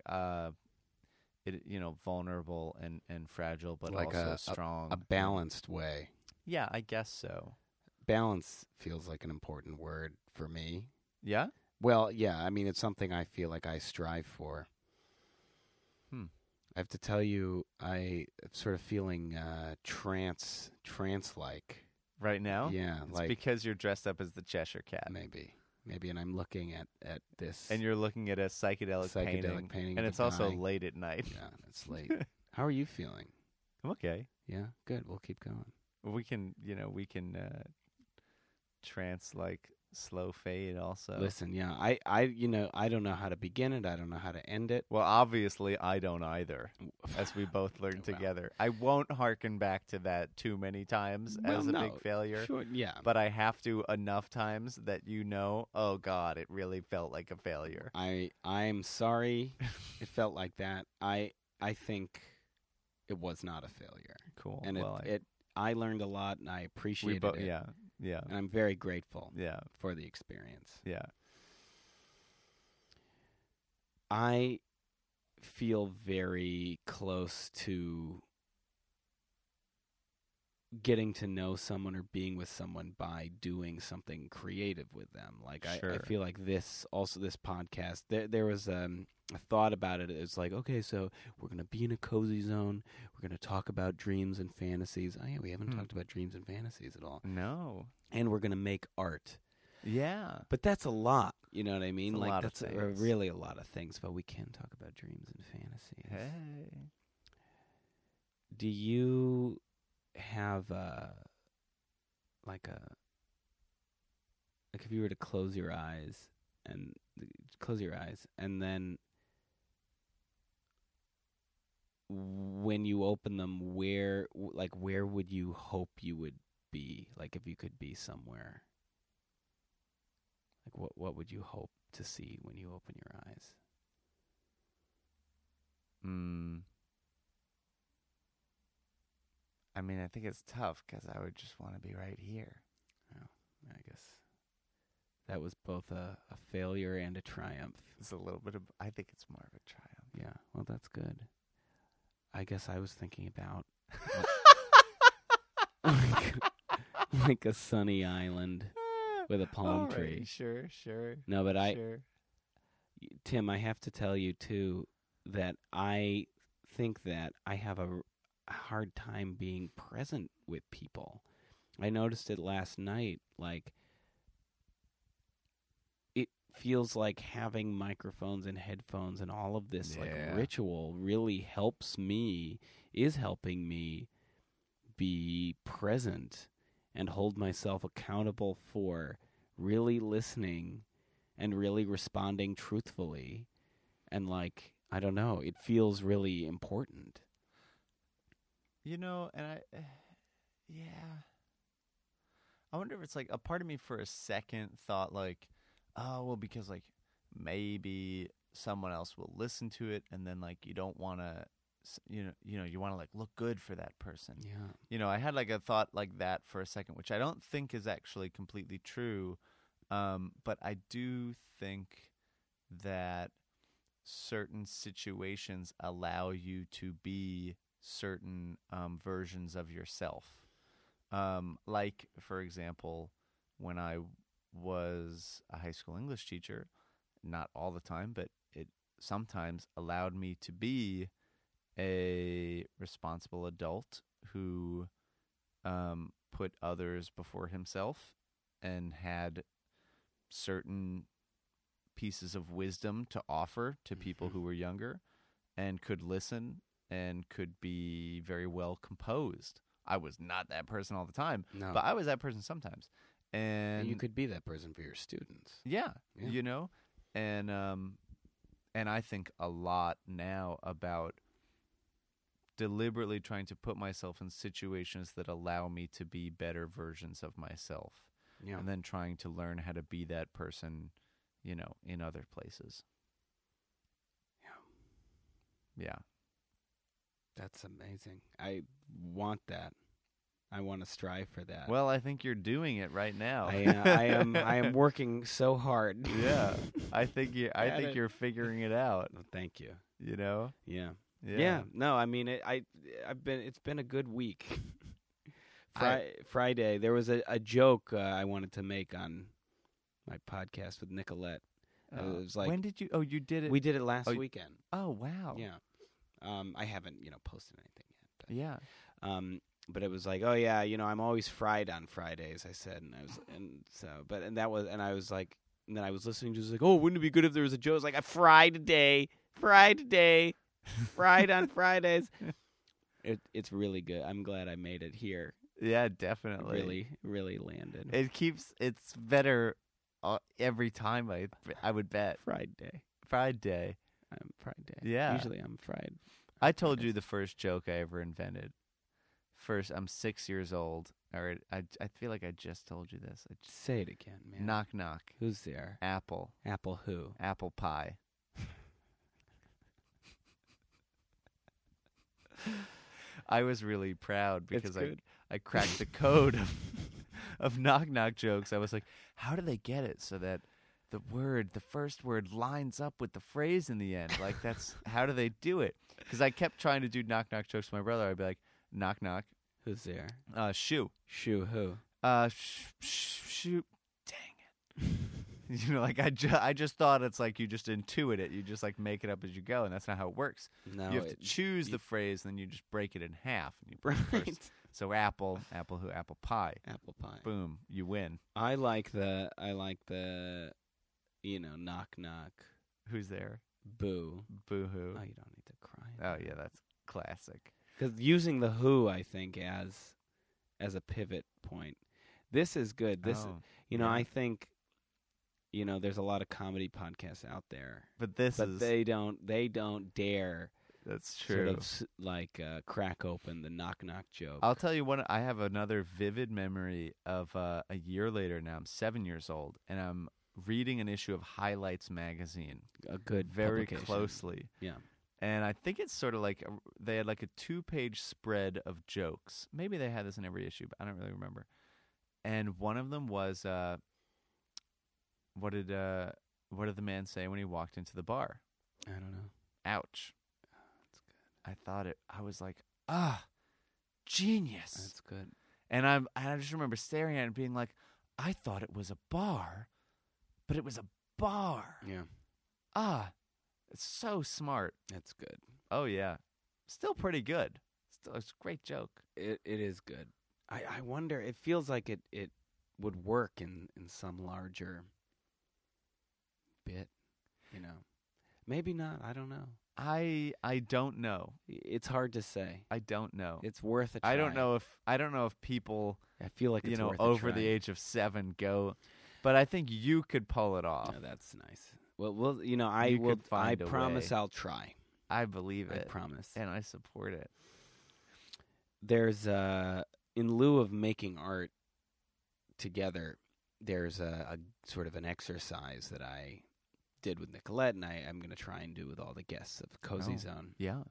vulnerable and fragile, but also strong. A balanced way. Yeah, I guess so. Balance feels like an important word for me. Yeah? Well, yeah. I mean, it's something I feel like I strive for. I have to tell you, I'm sort of feeling trance-like. Right now? Yeah. It's because you're dressed up as the Cheshire Cat. Maybe, and I'm looking at this. And you're looking at a psychedelic painting. And it's also late at night. Yeah, it's late. How are you feeling? I'm okay. Yeah, good. We'll keep going. We can trance slow fade also. Listen, yeah, I don't know how to begin it. I don't know how to end it. Well, obviously, I don't either, as we both learned Well. together. I won't hearken back to that too many times as a big failure. Sure, yeah. But I have to enough times that oh, God, it really felt like a failure. I'm sorry it felt like that. I think it was not a failure. Cool. And well, I learned a lot, and I appreciated it. Yeah. And I'm very grateful Yeah. for the experience. Yeah. I feel very close to getting to know someone or being with someone by doing something creative with them. Like I Sure. feel like this podcast, there was a thought about it. It's like, okay, so we're going to be in a cozy zone. We're going to talk about dreams and fantasies. Oh yeah, we haven't talked about dreams and fantasies at all. No. And we're going to make art. Yeah. But that's a lot, you know what I mean? It's a like lot of that's things. really a lot of things, but we can talk about dreams and fantasies. Hey. Do you have like if you were to close your eyes and then when you open them, where would you hope you would be? Like if you could be somewhere, like what would you hope to see when you open your eyes? I mean, I think it's tough because I would just want to be right here. Oh, I guess that was both a failure and a triumph. It's a little bit of. I think it's more of a triumph. Yeah, well, that's good. I guess I was thinking about like a sunny island with a palm All right, tree. Sure. No, but Sure. Tim, I have to tell you too that I think that I have a hard time being present with people. I noticed it last night. Like, it feels like having microphones and headphones and all of this like Yeah. ritual really is helping me be present and hold myself accountable for really listening and really responding truthfully. And like, I don't know, it feels really important. You know, and I wonder if it's like a part of me for a second thought like, oh, well, because like maybe someone else will listen to it, and then like you don't want to, you want to like look good for that person. Yeah. You know, I had like a thought like that for a second, which I don't think is actually completely true. But I do think that certain situations allow you to be certain versions of yourself. Like, for example, when I was a high school English teacher, not all the time, but it sometimes allowed me to be a responsible adult who put others before himself and had certain pieces of wisdom to offer to people who were younger and could listen and could be very well composed. I was not that person all the time, No. but I was that person sometimes. And you could be that person for your students. yeah, Yeah. you know, and I think a lot now about deliberately trying to put myself in situations that allow me to be better versions of myself, Yeah. and then trying to learn how to be that person, you know, in other places. Yeah. That's amazing. I want that. I want to strive for that. Well, I think you're doing it right now. I am working so hard. Yeah, I think Got it. you're figuring it out. Well, thank you. You know. Yeah. No, I mean, it's been a good week. Friday, there was a joke I wanted to make on my podcast with Nicolette. It was like, when did you? Oh, you did it. we did it last weekend. Oh, wow. Yeah. I haven't, posted anything yet. But, Yeah. but it was like, oh yeah, I'm always fried on Fridays. I said, and I was like, and then I was listening to it, like, oh, wouldn't it be good if there was a joke? It's like, I fried today, fried on Fridays. It's really good. I'm glad I made it here. Yeah, definitely. Really, really landed. It's better every time. I would bet. Friday. Friday. I'm Friday. Yeah. Usually I'm fried. I told you the first joke I ever invented. I'm 6 years old. Or I feel like I just told you this. Say it again, man. Knock, knock. Who's there? Apple. Apple who? Apple pie. I was really proud because good. I cracked the code of knock knock jokes. I was like, how do they get it so that the first word lines up with the phrase in the end? Like, how do they do it? Because I kept trying to do knock knock jokes with my brother. I'd be like, knock knock, Who's there? Shoe. Shoe who? Shoot. Dang it. You know, like I just thought it's like you just intuit it. You just like make it up as you go, and that's not how it works. No, You have to choose the phrase, and then you just break it in half. And you put it right. first. So apple who, apple pie. Apple pie. Boom, you win. I like the knock knock. Who's there? Boo. Boo hoo. Oh, you don't need to cry. Oh yeah, that's classic. Because using the who, I think, as a pivot point. This is good. This, yeah. I think, there's a lot of comedy podcasts out there, But they don't dare. That's true. Sort of crack open the knock knock joke. I'll tell you one. I have another vivid memory of a year later. Now I'm 7 years old, and I'm reading an issue of Highlights magazine. A good very publication. closely. Yeah. And I think it's sort of like they had like a 2-page spread of jokes. Maybe they had this in every issue, but I don't really remember. And one of them was, what did the man say when he walked into the bar? I don't know. Ouch. That's good. I thought it. I was like, genius. That's good. And I just remember staring at it and being like, I thought it was a bar, but it was a bar. Yeah. It's so smart. That's good. Oh yeah, still pretty good. Still, it's a great joke. It is good. I wonder. It feels like it would work in some larger bit. Maybe not. I don't know. I don't know. It's hard to say. I don't know. It's worth a try. I don't know if people I feel like it's worth a over try. the age of 7 go, but I think you could pull it off. Oh, that's nice. Well, I You will. could find I a promise way. I'll try. I believe it. I promise. And I support it. There's in lieu of making art together, there's a sort of an exercise that I did with Nicolette, and I'm going to try and do with all the guests of Cozy Zone. Yeah.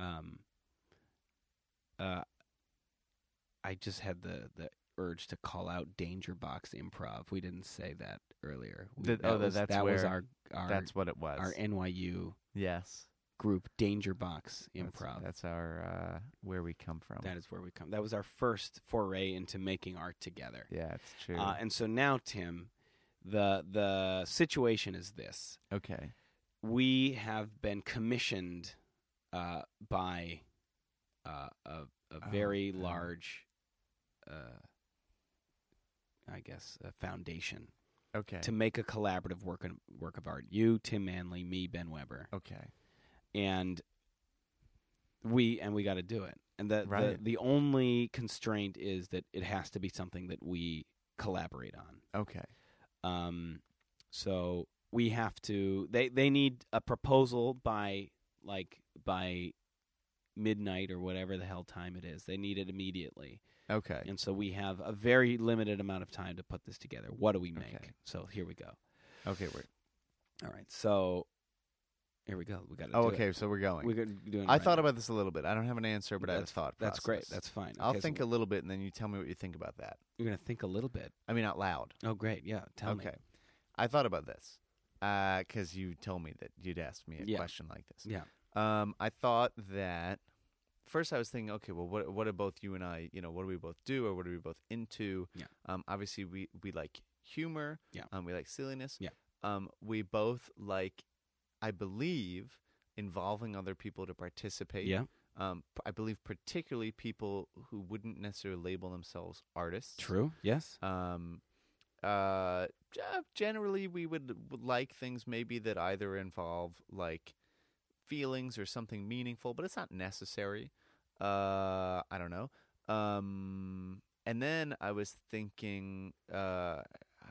I just had the urge to call out Danger Box Improv. We didn't say that earlier. That's was our that's what it was. our NYU yes. group, Danger Box Improv. That's our where we come from. That is where we come. That was our first foray into making art together. Yeah, it's true. And so now, Tim, the situation is this. Okay. We have been commissioned by a very large, I guess, a foundation Okay. to make a collaborative work of art. You, Tim Manley, me, Ben Weber, Okay. and we got to do it. And the only constraint is that it has to be something that we collaborate on. Okay. So we have to. They need a proposal by midnight or whatever the hell time it is. They need it immediately. Okay. And so we have a very limited amount of time to put this together. What do we make? Okay. So here we go. Okay. Wait. All right. So here we go. We got to. Oh, okay. So we're going. We're doing. I thought about this a little bit. I don't have an answer, but I have a thought process. That's great. That's fine. I'll Okay, think so a little bit, and then you tell me what you think about that. you're gonna think a little bit. I mean, out loud. Oh, great. Yeah. Tell me. Okay. I thought about this because you told me that you'd asked me a Yeah. question like this. Yeah. I thought that first I was thinking, okay, well, what do both you and I, what do we both do, or what are we both into? Yeah. Obviously, we like humor. Yeah. We like silliness. Yeah. We both like, I believe, involving other people to participate. Yeah. I believe particularly people who wouldn't necessarily label themselves artists. True. Yes. Generally, we would like things maybe that either involve like feelings or something meaningful, but it's not necessary. I don't know. And then I was thinking of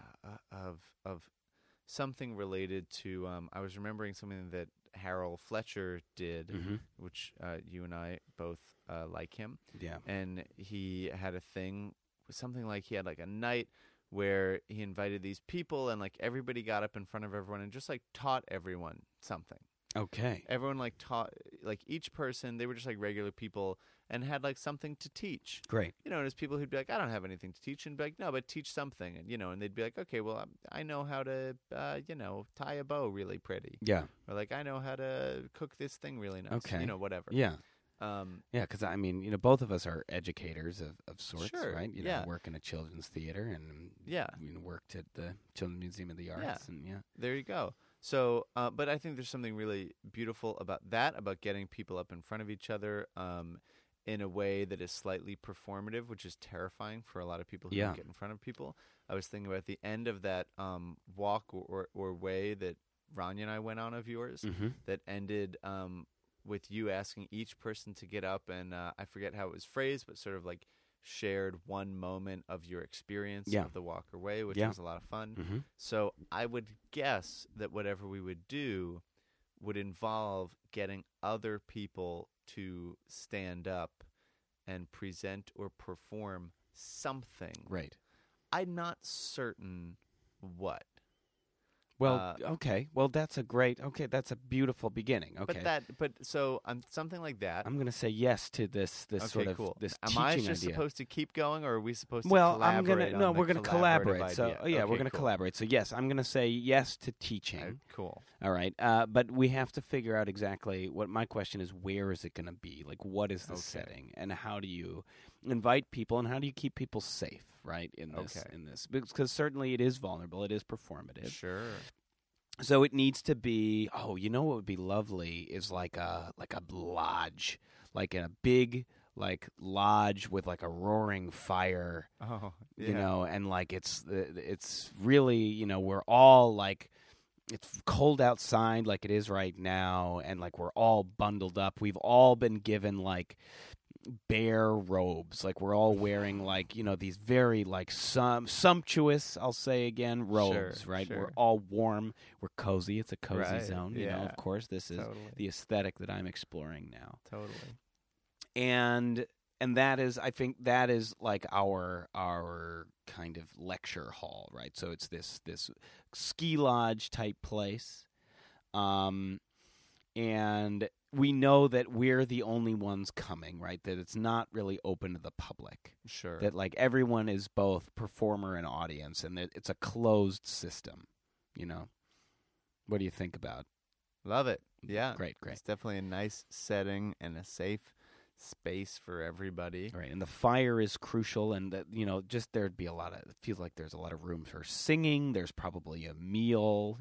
something related to. I was remembering something that Harold Fletcher did, which you and I both like him. Yeah. And he had a thing, something like he had like a night where he invited these people, and like everybody got up in front of everyone and just like taught everyone something. Okay. Everyone like taught, like each person, they were just like regular people and had like something to teach. Great. And there's people who'd be like, I don't have anything to teach, and be like, no, but teach something. And and they'd be like, okay, well, I know how to, tie a bow really pretty. Yeah. Or like, I know how to cook this thing really nice. Okay. Whatever. Yeah. Yeah, because I mean, both of us are educators of sorts, Sure, right? You yeah. know, work in a children's theater and Yeah. worked at the Children's Museum of the Arts, and There you go. So, but I think there's something really beautiful about that, about getting people up in front of each other in a way that is slightly performative, which is terrifying for a lot of people who Yeah. don't get in front of people. I was thinking about the end of that walk or way that Rania and I went on of yours Mhm. that ended with you asking each person to get up and I forget how it was phrased, but sort of like shared one moment of your experience Yeah. of the walk away, which Yeah. was a lot of fun. Mhm. So I would guess that whatever we would do would involve getting other people to stand up and present or perform something. Right. I'm not certain what. Well, okay. Well, that's a beautiful beginning. Okay. But something like that. I'm going to say yes to this Okay, sort of cool. this Am teaching I just idea. supposed to keep going, or are we supposed to Well, collaborate? we're going to collaborate. So, idea? we're Okay, going to cool. collaborate. So, yes, I'm going to say yes to teaching. Cool. All right. But we have to figure out exactly what my question is, where is it going to be? Like, what is the Okay. setting? And how do you invite people, and how do you keep people safe, right, in this? Okay. Because certainly it is vulnerable. It is performative. Sure. So it needs to be. Oh, you know what would be lovely is like a lodge, like in a big lodge with like a roaring fire, Oh, you know, and like it's really, we're all like, it's cold outside like it is right now, and like we're all bundled up. We've all been given like bear robes, like we're all wearing like these very like sumptuous, I'll say again, robes, Sure, right? sure. We're all warm, we're cozy. It's a cozy Right, zone, yeah. of course. This is Totally. the aesthetic that I'm exploring now, Totally. and that is, I think that is like our kind of lecture hall, right? So it's this ski lodge type place, and we know that we're the only ones coming, right? That it's not really open to the public. Sure. That like everyone is both performer and audience, and that it's a closed system. What do you think about? Love it. Yeah. Great. It's definitely a nice setting and a safe space for everybody. Right, and the fire is crucial, and that just there'd be it feels like there's a lot of room for singing. There's probably a meal,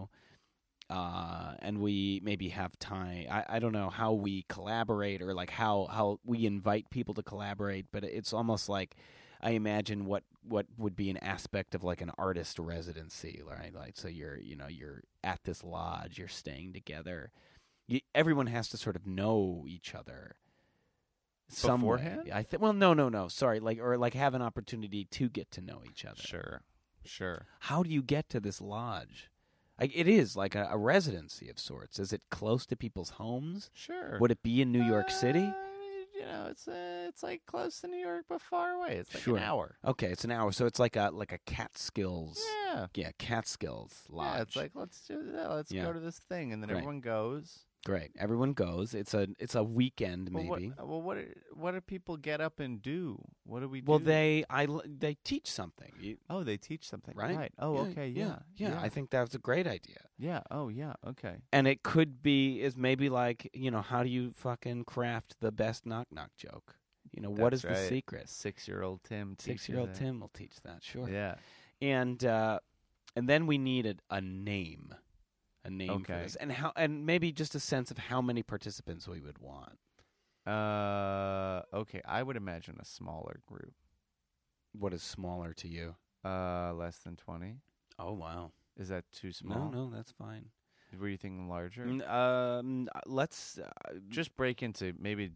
and we maybe have time. I don't know how we collaborate, or like how we invite people to collaborate, but it's almost like I imagine what would be an aspect of like an artist residency, right? Like, so you're at this lodge, you're staying together. Everyone has to sort of know each other. Some way. Beforehand? I think. Well, no. Sorry, or have an opportunity to get to know each other. Sure. How do you get to this lodge? It is like a residency of sorts. Is it close to people's homes? Sure. Would it be in New York City? It's like close to New York, but far away. It's like Sure. an hour. Okay, it's an hour, so it's like a Catskills. Yeah. Catskills lodge. Yeah, it's like let's Yeah. go to this thing, and then Right. everyone goes. Great. Everyone goes. It's a weekend Well, maybe. what do people get up and do? What do we do? Well, they teach something. they teach something, Right? Oh, Yeah, okay, yeah. I think that's a great idea. yeah. Oh, yeah. Okay. And it could be is maybe like how do you fucking craft the best knock knock joke? What is That's the right. secret? 6-year-old Tim. teaches 6-year-old that. Tim will teach that. Sure. Yeah. And then we needed a name for Okay. this, and maybe just a sense of how many participants we would want. Okay. I would imagine a smaller group. What is smaller to you? Less than 20. Oh wow. Is that too small? No, that's fine. Were you thinking larger? Let's Just break into maybe.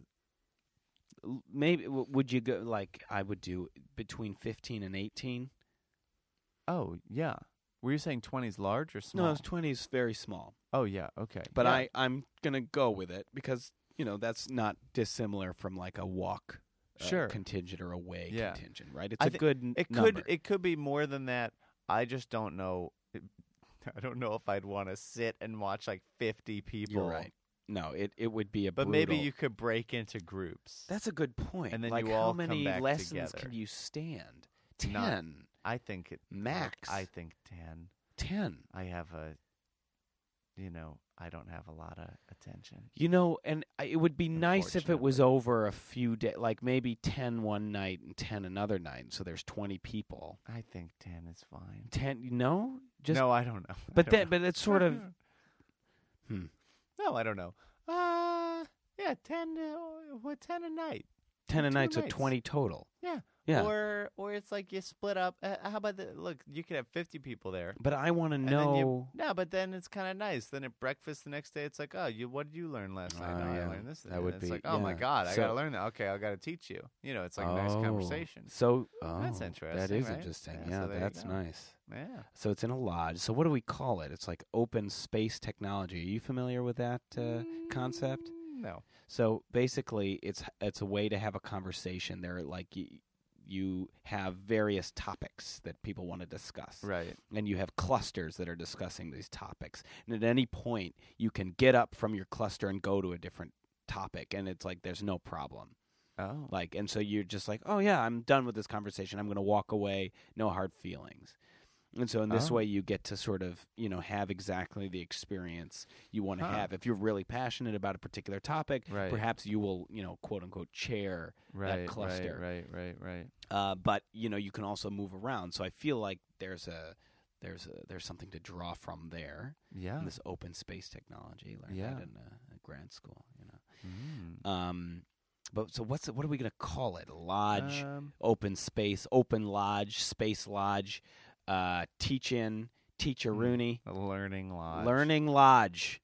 maybe would you go like I would do between 15 and 18? Oh, yeah. Were you saying 20 is large or small? No, 20 is very small. Oh, yeah. Okay. But yeah. I'm gonna go with it because that's not dissimilar from like a walk Sure. contingent or away Yeah. contingent, right? It's I a thi- good It number. could be more than that. I just don't know. I don't know if I'd want to sit and watch like 50 people. You're right. No, it would be a But brutal. maybe you could break into groups. That's a good point. And then like you how all come many back lessons together. can you stand? Not- 10. I think it Max. I think 10. 10. I have a I don't have a lot of attention. And it would be nice if it was Unfortunately. over a few days, like maybe 10 one night and 10 another night, so there's 20 people. I think 10 is fine. 10, no? Just, No, I don't know. but it's sort of, No, I don't know. Yeah, 10. 10 a night. 10 a Two night, so nights. 20 total. Yeah. Yeah. Or it's like you split up. How about look? You could have 50 people there. But I want to And then know. no, but then it's kind of nice. Then at breakfast the next day, it's like, oh, what did you learn last night? Oh, Oh, yeah. I learned this. That and would it's be- like, oh my yeah. god, I So- gotta learn that. Okay, I gotta teach you. It's like a nice conversation. So, That's That interesting, is right? interesting. Yeah, Yeah, so there you that's go. nice. Yeah. So it's in a lodge. So what do we call it? It's like open space technology. Are you familiar with that concept? No. So basically, it's a way to have a conversation. There, like you have various topics that people want to discuss, Right. and you have clusters that are discussing these topics. And at any point, you can get up from your cluster and go to a different topic, and it's like there's no problem. Oh. Like, and so you're just like, oh yeah, I'm done with this conversation. I'm going to walk away. No hard feelings. And so in this Oh. way, you get to sort of, have exactly the experience you want to Huh. have. If you're really passionate about a particular topic, Right. perhaps you will, quote unquote, chair Right. cluster. Right. But you can also move around. So I feel like there's something to draw from there. Yeah. In this open space technology. Learned Yeah. that in grad school. Mm. But so what are we going to call it? Lodge, Um, open space, open lodge, space lodge, teach-in, teacher-rooney, a learning lodge. learning lodge,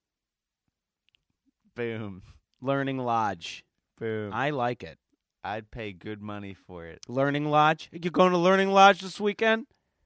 Boom. learning lodge. Boom. I like it. I'd pay good money for it. Learning lodge. You going to learning lodge this weekend?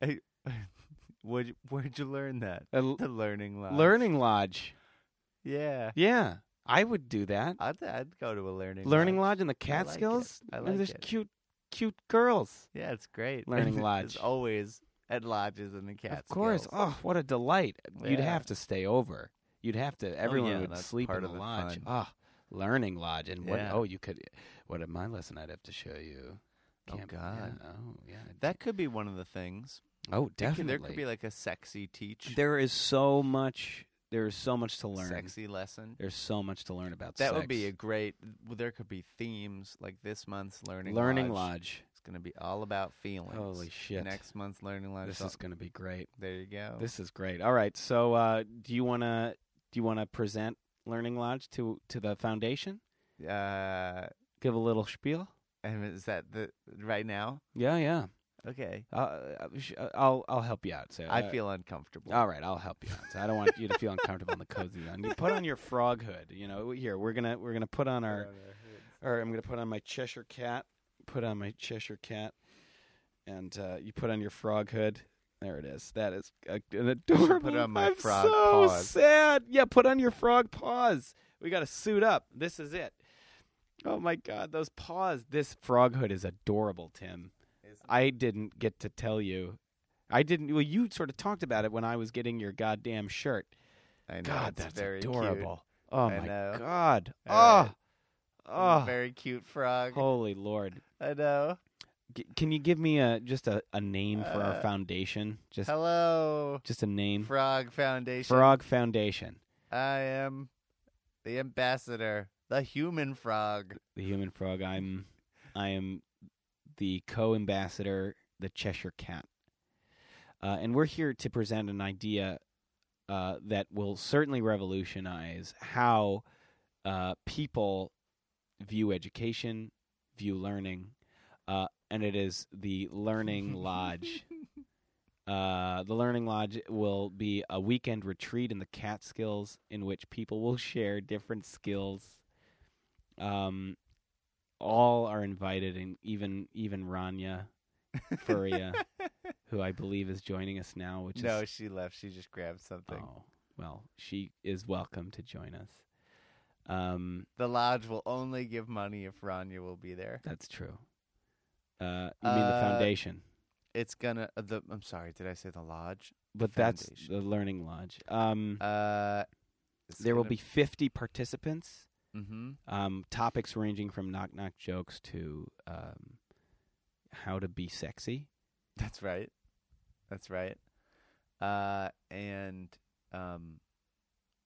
Where'd you learn that? A The learning lodge. learning lodge. Yeah. Yeah, I would do that. I'd go to a learning Lodge in the I like Catskills. it. I And like there's it. cute girls. Yeah, it's great. Learning It's lodge. always at lodges in the Catskills. Of course. Oh, what a delight. You'd Yeah. have to stay over. You'd have to. Everyone yeah, would that's sleep part in of the the lodge. fun. Ah, learning lodge. And what? Yeah. Oh, you could. What at my lesson I'd have to show you. Oh, Camp- God. Yeah, oh yeah. That could be one of the things. Oh, definitely. There could be like a sexy teach. There is so much. There is so much to learn. Sexy lesson. There's so much to learn about That sex. would be a great. There could be themes like this month's learning lodge. It's going to be all about feelings. Holy shit. Next month's learning lodge. This is going to be great. There you go. This is great. All right. So, do you want to present Learning Lodge to the foundation? Give a little spiel. And is that the right now? Yeah. Okay. I'll help you out. So I feel uncomfortable. All right, I'll help you out. So I don't want you to feel uncomfortable in the cozy zone. You put on your frog hood. Here we're gonna put on our. Or I'm gonna put on my Cheshire cat. Put on my Cheshire cat, and you put on your frog hood. There it is. That is an adorable. Put on my I'm frog so paws. sad. Yeah, put on your frog paws. We got to suit up. This is it. Oh my God, those paws. This frog hood is adorable, Tim. I didn't get to tell you. I didn't. Well, you sort of talked about it when I was getting your goddamn shirt. I know, God, it's that's very adorable. Oh I my know. God. All right. Oh, Very cute frog. holy Lord. I know. Can you give me just a name for our foundation? Hello, Just a name. Frog Foundation. Frog Foundation. I am the ambassador, the human frog. The human frog. I am the co-ambassador, the Cheshire Cat. And we're here to present an idea that will certainly revolutionize how people view education, view learning, and it is the Learning Lodge. The Learning Lodge will be a weekend retreat in the Catskills in which people will share different skills. All are invited, and even Rania Furia, who I believe is joining us now. Which No, is she left. She just grabbed something. oh well, she is welcome to join us. The lodge will only give money if Rania will be there. That's true. You mean the foundation? It's gonna. I'm sorry. Did I say the lodge? But that's foundation. the Learning Lodge. It's There will gonna- be 50 participants. Mhm. Topics ranging from knock-knock jokes to how to be sexy. That's right. That's right. And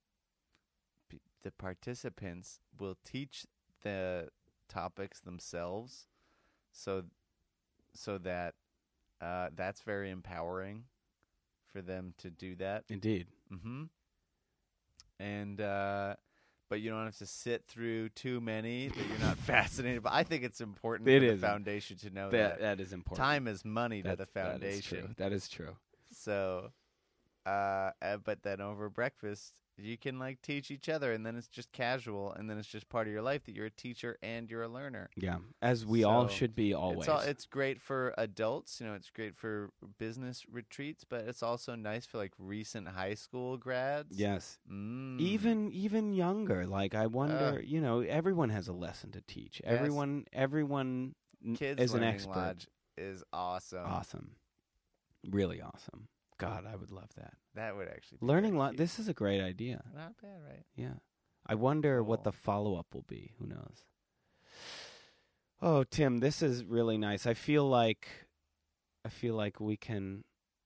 the participants will teach the topics themselves, so that that's very empowering for them to do that. Indeed. Mm-hmm. And but you don't have to sit through too many that you're not fascinated by. I think it's important It for is. the foundation to know that That is important. time is money to the That is true. foundation. That is true. So, but then over breakfast, you can like teach each other, and then it's just casual, and then it's just part of your life that you're a teacher and you're a learner. Yeah, as we all So, should be always. It's great for adults, it's great for business retreats, but it's also nice for like recent high school grads. Yes. Mm. Even younger. Like I wonder, everyone has a lesson to teach. Yes. Everyone Kids is an Learning expert. Lodge is awesome. Awesome. Really awesome. God, I would love that. That would actually be Learning very lot. cute. This is a great idea. Not bad, right? Yeah. I wonder what Cool. the follow-up will be. Who knows? Oh, Tim, this is really nice. I feel like we can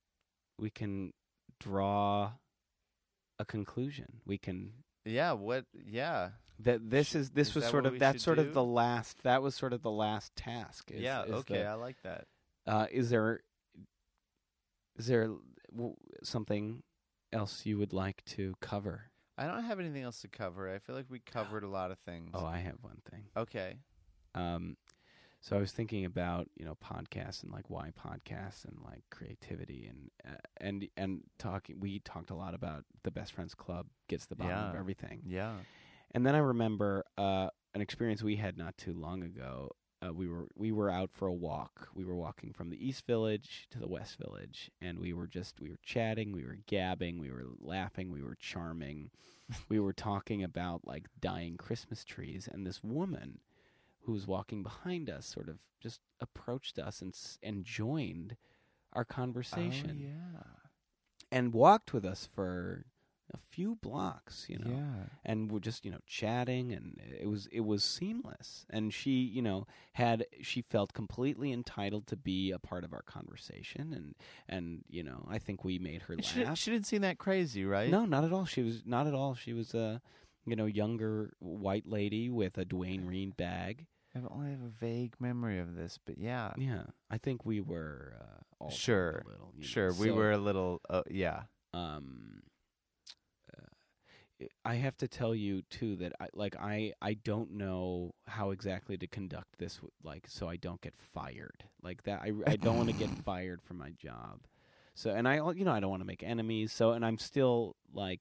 draw a conclusion. We can Yeah. What? Yeah. that this Is was that sort what of we that's should sort do? of the last. That was sort of the last task. Yeah. Okay. I like that. Is there something else you would like to cover? I don't have anything else to cover. I feel like we covered a lot of things. Oh, I have one thing. Okay. So I was thinking about podcasts and like why podcasts and like creativity and talking. We talked a lot about the Best Friends Club gets the bottom of Yeah. everything. Yeah. And then I remember an experience we had not too long ago. We were out for a walk. We were walking from the East Village to the West Village, and we were chatting, we were gabbing, we were laughing, we were charming. We were talking about like dying Christmas trees, and this woman who was walking behind us sort of just approached us and joined our conversation Oh, yeah. and walked with us for a few blocks, Yeah. and we're just chatting, and it was seamless. And she she felt completely entitled to be a part of our conversation, and I think we made her laugh. She didn't seem that crazy, right? No, not at all. She was not at all. She was a younger white lady with a Dwayne Reed bag. I only have a vague memory of this, but yeah. Yeah, I think we were all Sure. a little. Sure. We So, were a little, yeah. I have to tell you too that I don't know how exactly to conduct this so I don't get fired like that. I don't want to get fired from my job. So and I don't want to make enemies. So and I'm still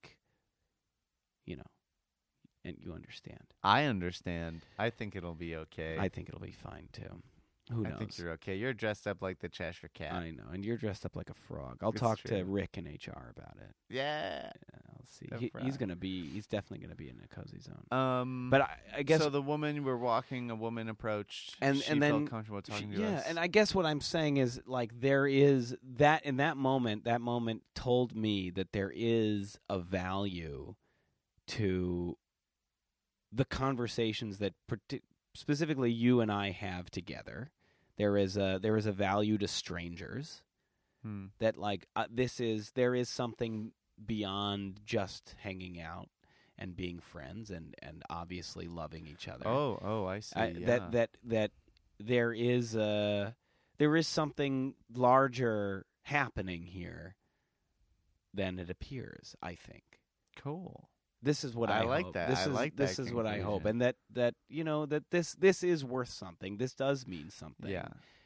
and you understand. I understand. I think it'll be okay. I think it'll be fine too. Who knows? I think you're okay. You're dressed up like the Cheshire Cat. I know, and you're dressed up like a frog. I'll It's talk to true. Rick in HR about it. Yeah. I'll see. The He's frog. he's definitely gonna be in a cozy zone. But I guess so the woman we're walking, a woman approached, And- she and then felt comfortable talking to us. and I guess what I'm saying is there is that in that moment told me that there is a value to the conversations that specifically you and I have together. There is a value to strangers that there is something beyond just hanging out and being friends and obviously loving each other. Oh, I see. Yeah. That there is something larger happening here than it appears. I think Cool. this is what I I like hope. that. This I is like this that is what I hope, conclusion. and that this is worth something. This does mean something. Yeah.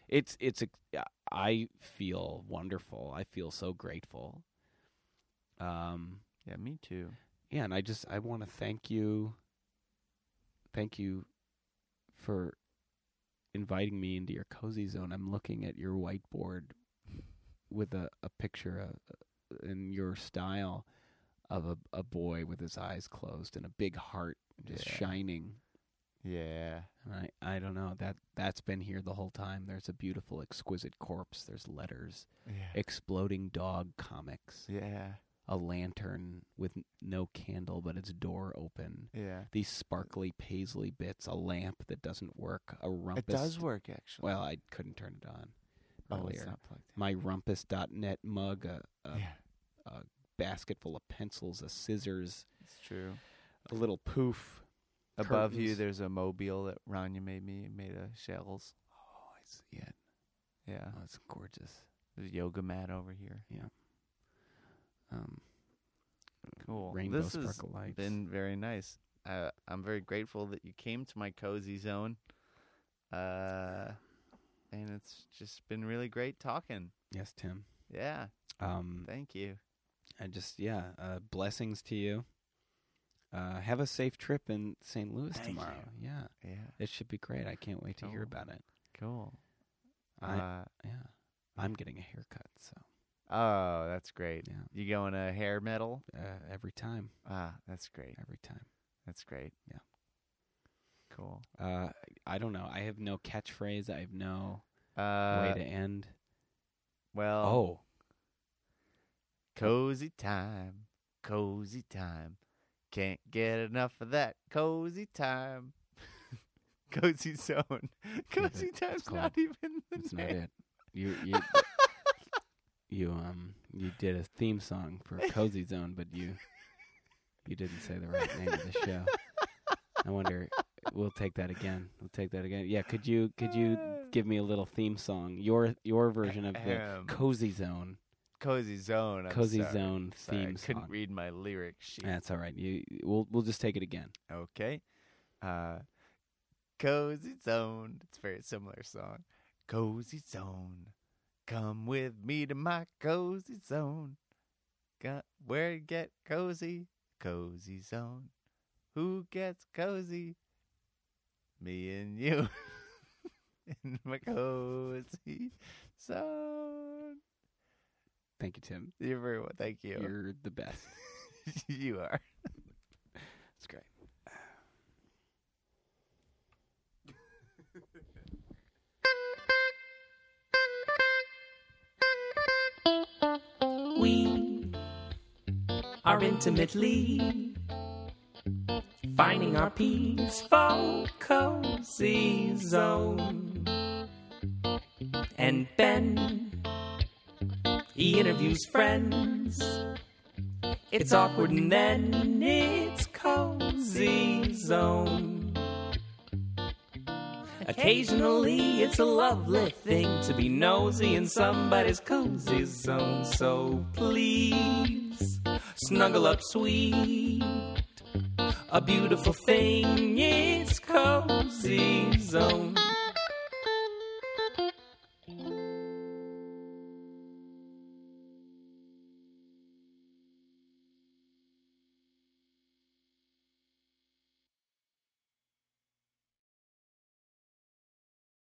I feel wonderful. I feel so grateful. Yeah, me too. Yeah, and I want to thank you. Thank you for inviting me into your cozy zone. I'm looking at your whiteboard with a picture in your style of a boy with his eyes closed and a big heart just Yeah. shining. Yeah. And I don't know, that's been here the whole time. There's a beautiful, exquisite corpse. There's letters, Yeah. exploding dog comics, Yeah. a lantern with no candle but its door open. Yeah. These sparkly paisley bits, a lamp that doesn't work, a rumpus. It does work, actually. Well, I couldn't turn it on oh, it's earlier. not plugged in. My rumpus.net mug, Yeah, a basket full of pencils, a scissors, it's true. a little poof. Above you, curtains. there's a mobile that Rania made me, made of shells. Oh, I see it. Yeah. Oh, it's gorgeous. There's a yoga mat over here. Yeah. Cool. Rainbow This has sparkle lights. been very nice. I'm very grateful that you came to my cozy zone. And it's just been really great talking. Yes, Tim. Yeah. Thank you. I just blessings to you. Have a safe trip in St. Louis Thank tomorrow. Yeah, Yeah. it should be great. I can't wait to hear Cool. about it. Cool. I'm getting a haircut, so Oh, that's great. yeah, You going to hair metal? every time, That's great. every time. That's great. Yeah. Cool. I don't know. I have no catchphrase. I have no way Uh, to end. well, Oh, cozy time. Cozy time. Can't get enough of that cozy time. Cozy zone. Cozy that's time's called- not even the that's name. not it. You did a theme song for Cozy Zone, but you didn't say the right name of the show. I wonder. We'll take that again. Yeah. Could you give me a little theme song? Your version of the Cozy Zone. Cozy zone. I'm Cozy sorry. Zone Sorry, theme I couldn't song. read my lyric sheet. That's all right. We'll just take it again. Okay. Cozy Zone. It's a very similar song. Cozy Zone. Come with me to my cozy zone. Got where to get cozy? Cozy Zone. Who gets cozy? Me and you. In my cozy zone. Thank you, Tim. You're very well. Thank you. You're the best. You are. It's great. We are intimately finding our peaceful, cozy zone. And Ben, he interviews friends. It's awkward and then it's cozy zone. Occasionally it's a lovely thing to be nosy in somebody's cozy zone. So please snuggle up sweet. A beautiful thing, it's cozy zone.